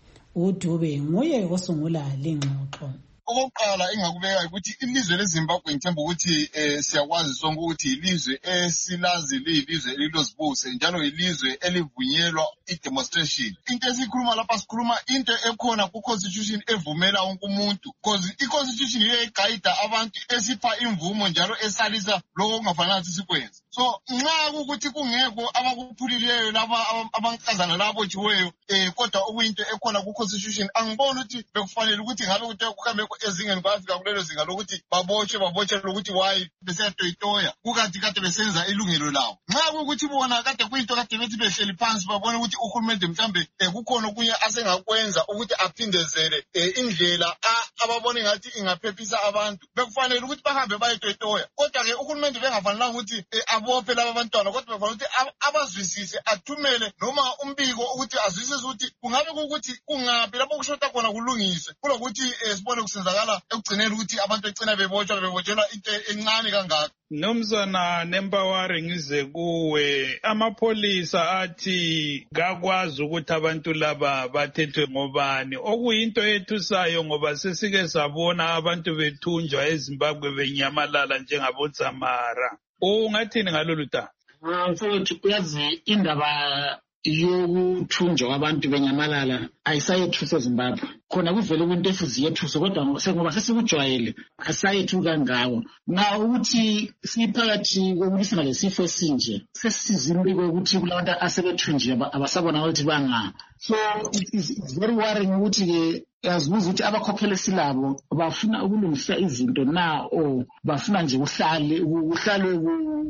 Speaker 3: uDube nguye osungula lengxoxo.
Speaker 14: Okokuqala engakubeka ukuthi ilizwe leZimbabwe ngithemba ukuthi eh siyakwazi sonke ukuthi ilizwe esilazi lilizwe elilozibuse njalo ilizwe elivunyelwa i-demonstration. Into esikhuluma lapha sikhuluma into ekhona ku-constitution evumela wonke umuntu because i-constitution ile eguide abantu esipha imvumo njalo esalisa lokho okungafanele sikwenze. So nxa ukuthi kungekho abakuphulileyo laba abankazana labo jiweyo eh kodwa okuyinto ekhona ku-constitution angiboni ukuthi bekufanele ukuthi ngabe ukuthi kuhambe ezingeni kwafika kulelo zinga lokuthi babotshe babotshe lokuthi why besetoyitoya kukanti kade besenza ilungelo lawo. Nxa ukuthi bona kade kuyinto kade bethi behleli phansi babone ukuthi uhulumende mhlambe kukhona okunye asengakwenza ukuthi aphindezele indlela ababone ngathi ingaphephisa abantu bekufanele ukuthi bahambe bayetoyitoya. Kodwa ke uhulumende bengafanele ukuthi abophe laba bantwana kodwa befanele ukuthi abazwisise athumele noma umbiko ukuthi azwisise ukuthi kungabe ukuthi kungabe lapho kushota khona kulungiswe kulokuthi sibone kusenzakala ekugcineni ukuthi abantu begcina bebotshwa bebotshelwa into encane kangaka.
Speaker 15: Nomzana Nembaware ngize kuwe amapholisa athi kakwazi ukuthi abantu laba bathethwe ngobani okuyinto ethusayo ngoba sesike sabona abantu bethunjwa eZimbabwe benyamalala njengabotsamara. Ungathini ngalolu daba?
Speaker 17: Mfowethu uyazi indaba yokuthunjwa kwabantu benyamalala ayisayethusa eZimbabwe. Khona kuvele kwinto efuzi yethusa kodwa ngoba sesikujwayele asayethu kangako. Na ukuthi siphakathi kokulwisana lesifo esinje sesizimbi ukuthi kulabantu asebethunjiwe abasabona ukuthi banga. So it is very worrying ukuthi ke yazibuza ukuthi abakhokheli silabo bafuna ukulungisa izinto na o bafuna nje uhlale uhlale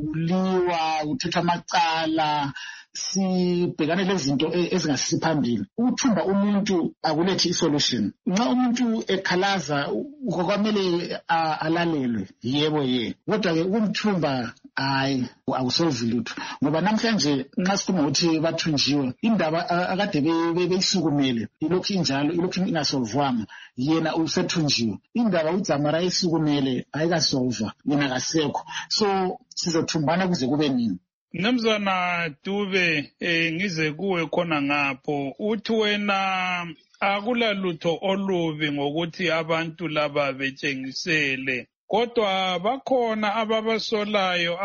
Speaker 17: kuliwa uthetha amacala sibhekane lezinto ezingasisiphambili. Ukuthumba umuntu akulethi isolution. Nxa umuntu ekhalaza kwamele alalelwe yebo ye kodwa ke ukumthumba hayi akusolve lutho ngoba namhlanje nxa sikhuluma ukuthi bathunjiwe indaba akade beyisukumele ilokhu injalo ilokhu ingasolvwanga yena usethunjiwe indaba uDzamara isukumele ayikasolva yena kasekho so sizothumbana kuze kube nini.
Speaker 15: Nomzana Dube eh ngize kuwe khona ngapho uthi wena akula lutho olubi ngokuthi abantu laba betshengisele kodwa bakhona ababasolayo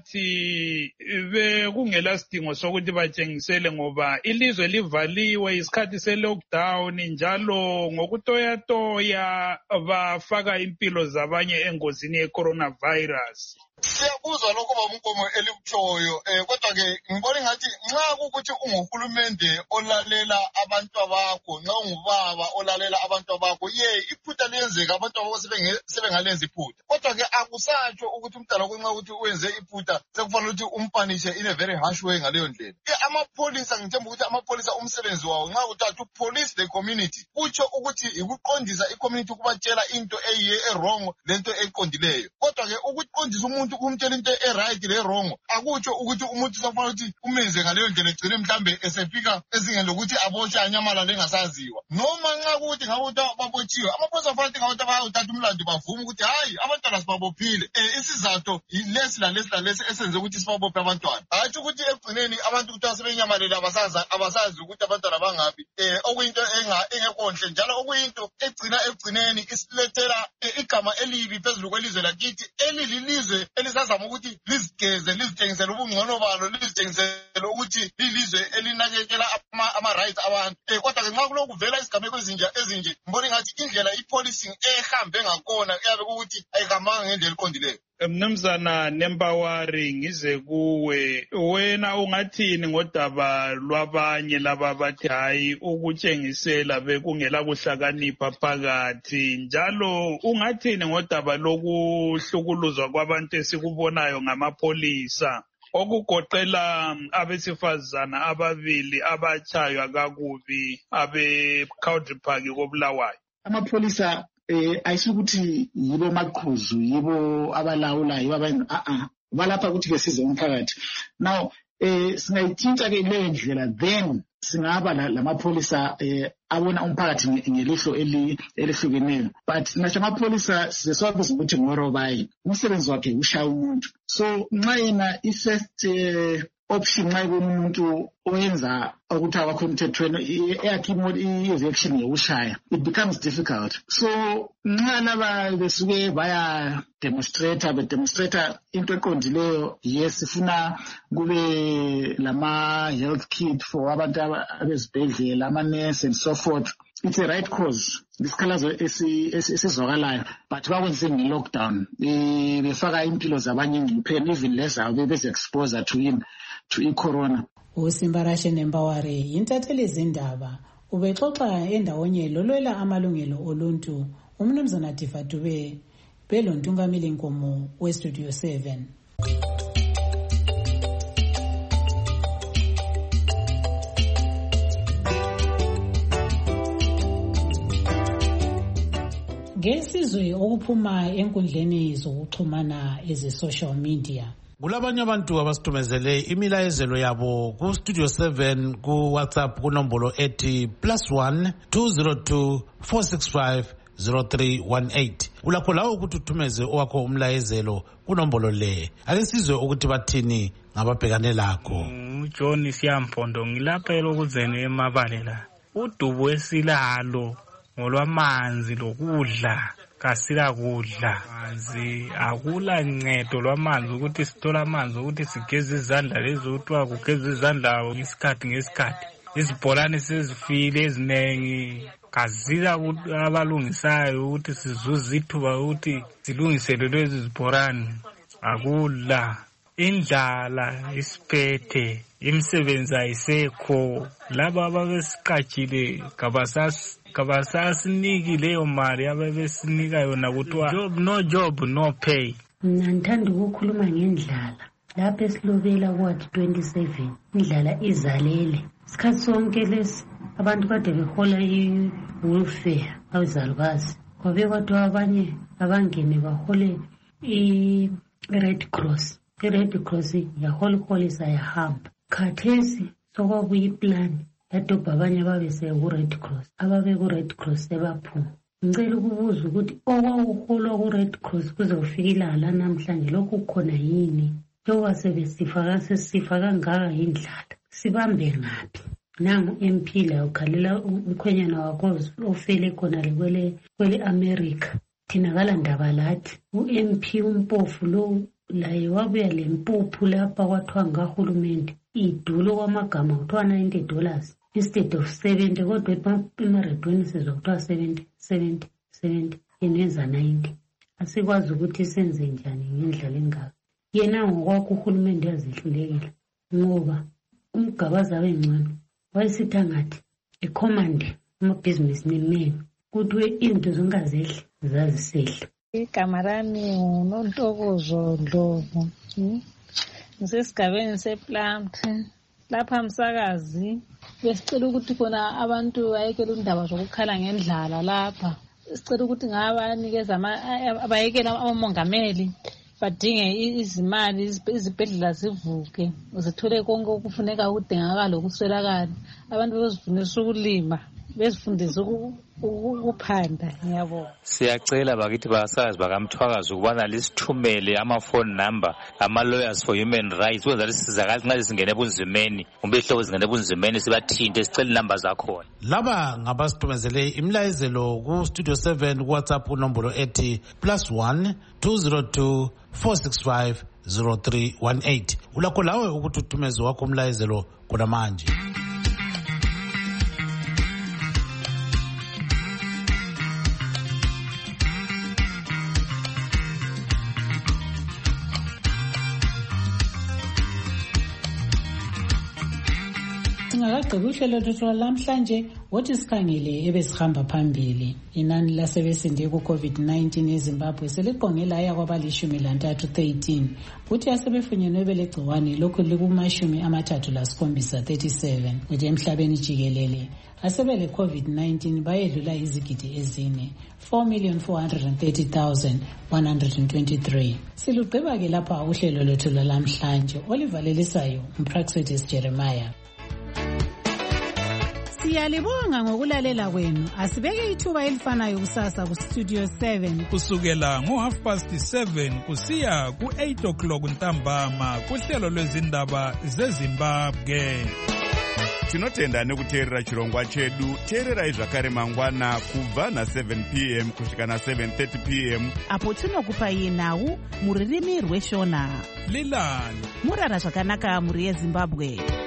Speaker 15: abathi bekungela sidingo sokuthi batshengisele ngoba ilizwe livaliwe isikhathi se-lockdown njalo ngokutoyatoya bafaka impilo zabanye engozini ye-coronavirus.
Speaker 14: Siyakuzwa lokho babunkomo elikutshoyo eh kodwa ke ngibona ngathi nxa ukuthi unguhulumende olalela abantu abakho nxa ungubaba olalela abantu abakho ye iphutha liyenzeka abantu abakho sebengalenza iphutha kodwa ke akusatsho ukuthi umntana kunxa ukuthi uyenze iphutha sekufanele ukuthi umpanishe in a very harsh way ngaleyo ndlela. Amapholisa ngithemba ukuthi amapholisa umsebenzi wawo nxa uthatha upolice the community kutsho ukuthi ikuqondisa icommunity kubatshela into eyiye errong lento eqondileyo kodwa ke ukuqondisa umuntu kumtshela into e-right le-wrong akutsho ukuthi umuntu sofanele ukuthi umenze ngaleyo ndlela egcine mhlambe esefika ezingeni lokuthi abotshe anyamalala engasaziwa noma nxa ukuthi ngakuthi babotshiwe amaphoyisa afanele ukuthi ngakuthi bayawuthatha umlando bavume ukuthi hayi abantwana sibabophile um isizathu lesi lalesi lalesi esenze ukuthi sibabophe abantwana hatshi ukuthi ekugcineni abantu kuthiwa sebenyamalele abasazi ukuthi abantwana bangaphi um okuyinto engekho nhle njalo okuyinto egcina ekugcineni isilethela igama elibi phezulu kwelizwe lakithi elililizwe elisazama ukuthi lizigeze lizitshengisele ubungcono balo lizitshengisele ukuthi lilizwe elinakekela ama-rights abantu um kodwa ke nxa kulokuvela izigameko ezinje ezinje mbona ngathi indlela i-policing ehambe ngakhona kuyabe kukuthi ayihambanga ngendlela eqondileyo.
Speaker 15: Mnumzana Nembaware ngize kuwe wena ungathini ngodaba lwabanye laba bathi hayi ukutshengisela bekungela kuhlakanipha phakathi njalo ungathini ngodaba lokuhlukuluzwa kwabantu esikubonayo ngamapholisa okugoqela abesifazana ababili abatshaywa kakubi abe-Country Park koBulawayo?
Speaker 17: Amapholisa eh ayisukuthi yibo maqhuzu yibo abalawula yibo abantu a a balapha ukuthi besize umphakathi. Now eh singayithinta ke leyo ndlela, then singaba lamapholisa eh abona umphakathi ngelihlo elihlukeneyo. But nasho amapholisa sizosolve ukuthi ngorobayi umsebenzi wakhe ushaya umuntu. So nxa yena i-first option nxa umuntu oyenza ukuthi abakho emthethweni yakhe i-eviction yokushaya, it becomes difficult. So nxa laba besuke baya demonstrator be demonstrator into eqondileyo, yes sifuna kube lama health kit for abantu abezibhedlela, ama nurse and so forth. It's a right cause. Isikhalazo esizwakalayo, but bakwenze nge-lockdown befaka impilo zabanye ngiphela, even leza beze exposure to him to i-corona.
Speaker 3: uSimbarashe Nembaware yintatheli zindaba ubexoxa endawonye lolwela amalungelo oluntu umnumzana Diva Dube belontungameli Nkomo weStudio seven. Ngesizwe okuphuma enkundleni zokuxhumana eze-social media,
Speaker 1: kulabanye abantu abasitumezele imilayezelo yabo ku Studio seven ku WhatsApp kunombolo ethi plus one two zero two four six five zero three one eight. Ulakho lawo ukuthi uthumeze owakho umlayezelo kunombolo le. Ake sizwe ukuthi bathini ngababhekane lakho.
Speaker 16: uJohn Siyampondo ngilaphela ukuzeni emabalela. Udubo esilalo ngolwamanzi lokudla kasila kudla manzi akula ncedo lwamanzi ukuthi sithola amanzi ukuthi sigeze izandla lezi uthiwa kugeza izandla ngesikhathi ngesikhathi. Izibholane sezifile ezinengi kasila abalungisayo ukuthi sizuze ithuba ukuthi silungisele lezi zibholane. Akula indlala isiphethe imisebenzi ayisekho. Laba ababesiqatshile kabasas kabasasiniki leyo mali ababesinika yona kuthiwa job no job no pay.
Speaker 18: Mina ngithanda ukukhuluma ngendlala lapho esilobela kwathi twenty-seven indlala izalele. Isikhathi sonke lesi abantu kade behola i-welfare abazalukazi kwabe kwathiwa abanye abangene bahole i-Red Cross. I-Red Cross yahola iholisa yahamba. Khathesi sokwabuya iplani yadobha abanye ababese ku-Red Cross, ababe ku-Red Cross sebaphuma. Ngicela ukubuza ukuthi okwawuholwa ku-Red Cross kuzofikela la namhlanje lokhu khona yini? Njengoba sebesifaka sesifa kangaka indlala, sibambe ngaphi? Nangu M P la ukhalela umkhwenyana wakho ofele khona kwele kwele America. Thina kala ndaba lathi u-M P umpofu lo laye wabuya lempuphu lapha kwathiwa ngahulumende idulo kwamagama kuthiwa ninety dollars instead of seventy, kodwa emaredweni sizokuthiwa seventy seventy seventy yeneza ninety. Asikwazi ukuthi senze njani ngendlela engaka. Yena ngokwakho uhulumende yazihlulekile ngoba umgabaza wengcono wayesithi ngathi icommand amabhizinisi nemeni kuthiwe into zongazehle zazisehle.
Speaker 19: Igama lami nguNontokozo Ndlovu, ngisesigabeni sePlant lapha Msakazi. Besicela ukuthi khona abantu bayekele indaba zokukhala ngendlala lapha. Sicela ukuthi ngabanikeza abayekela abamongameli badinge izimali izibhedlela zivuke zithole konke okufuneka ukudingakala ukuswelakala. Abantu bezifundisa ukulima bezifundisa ukuphanda. Ngiyabonga.
Speaker 20: Siyacela bakithi basazi bakamthwakazi ukubana lisithumele ama-phone number ama-lawyers for human rights ukwenzela sizakala nxa singene ebunzimeni kumbe ihlobo zingene ebunzimeni sibathinte sicela inamba zakhona.
Speaker 1: Laba ngabasitumezele imlayezelo ku Studio seven ku WhatsApp unombolo ethi plus one two zero two four six five zero three one eight. Ulakho lawe ukuthi uthumeze wakho umlayezelo khona manje.
Speaker 3: sigqiba uhlelo lwethu lamhlanje wothi sikhangele ebesihamba phambili. Inani lasebesinde ku-covid nineteen eZimbabwe seliqonge laya kwabalishumi lantathu thirteen kuthi asebefunyenwe belegciwane lokhu likumashumi amathathu lasikhombisa thirty-seven kuthi emhlabeni jikelele asebele covid nineteen bayedlula izigidi ezine four million four hundred thirty thousand one hundred twenty-three. Silugqiba ke lapha uhlelo lwethu lamhlanje olivalelisayo uMpraxedes Jeremiah.
Speaker 2: Siyalibonga ngokulalela kwenu. Asibeke ithuba elifanayo kusasa ku Studio seven
Speaker 4: kusukela ngo half past seven kusiya ku eight o'clock ntambama kuhlelo lwezindaba zeZimbabwe.
Speaker 6: Tinotenda nekuteerera chirongwa chedu. Teererai zvakare mangwana kubva na seven p m kusvika na seven thirty p m
Speaker 2: apo tinokupai nhau muririmi rweshona.
Speaker 4: Lilani
Speaker 2: murara zvakanaka muri yeZimbabwe.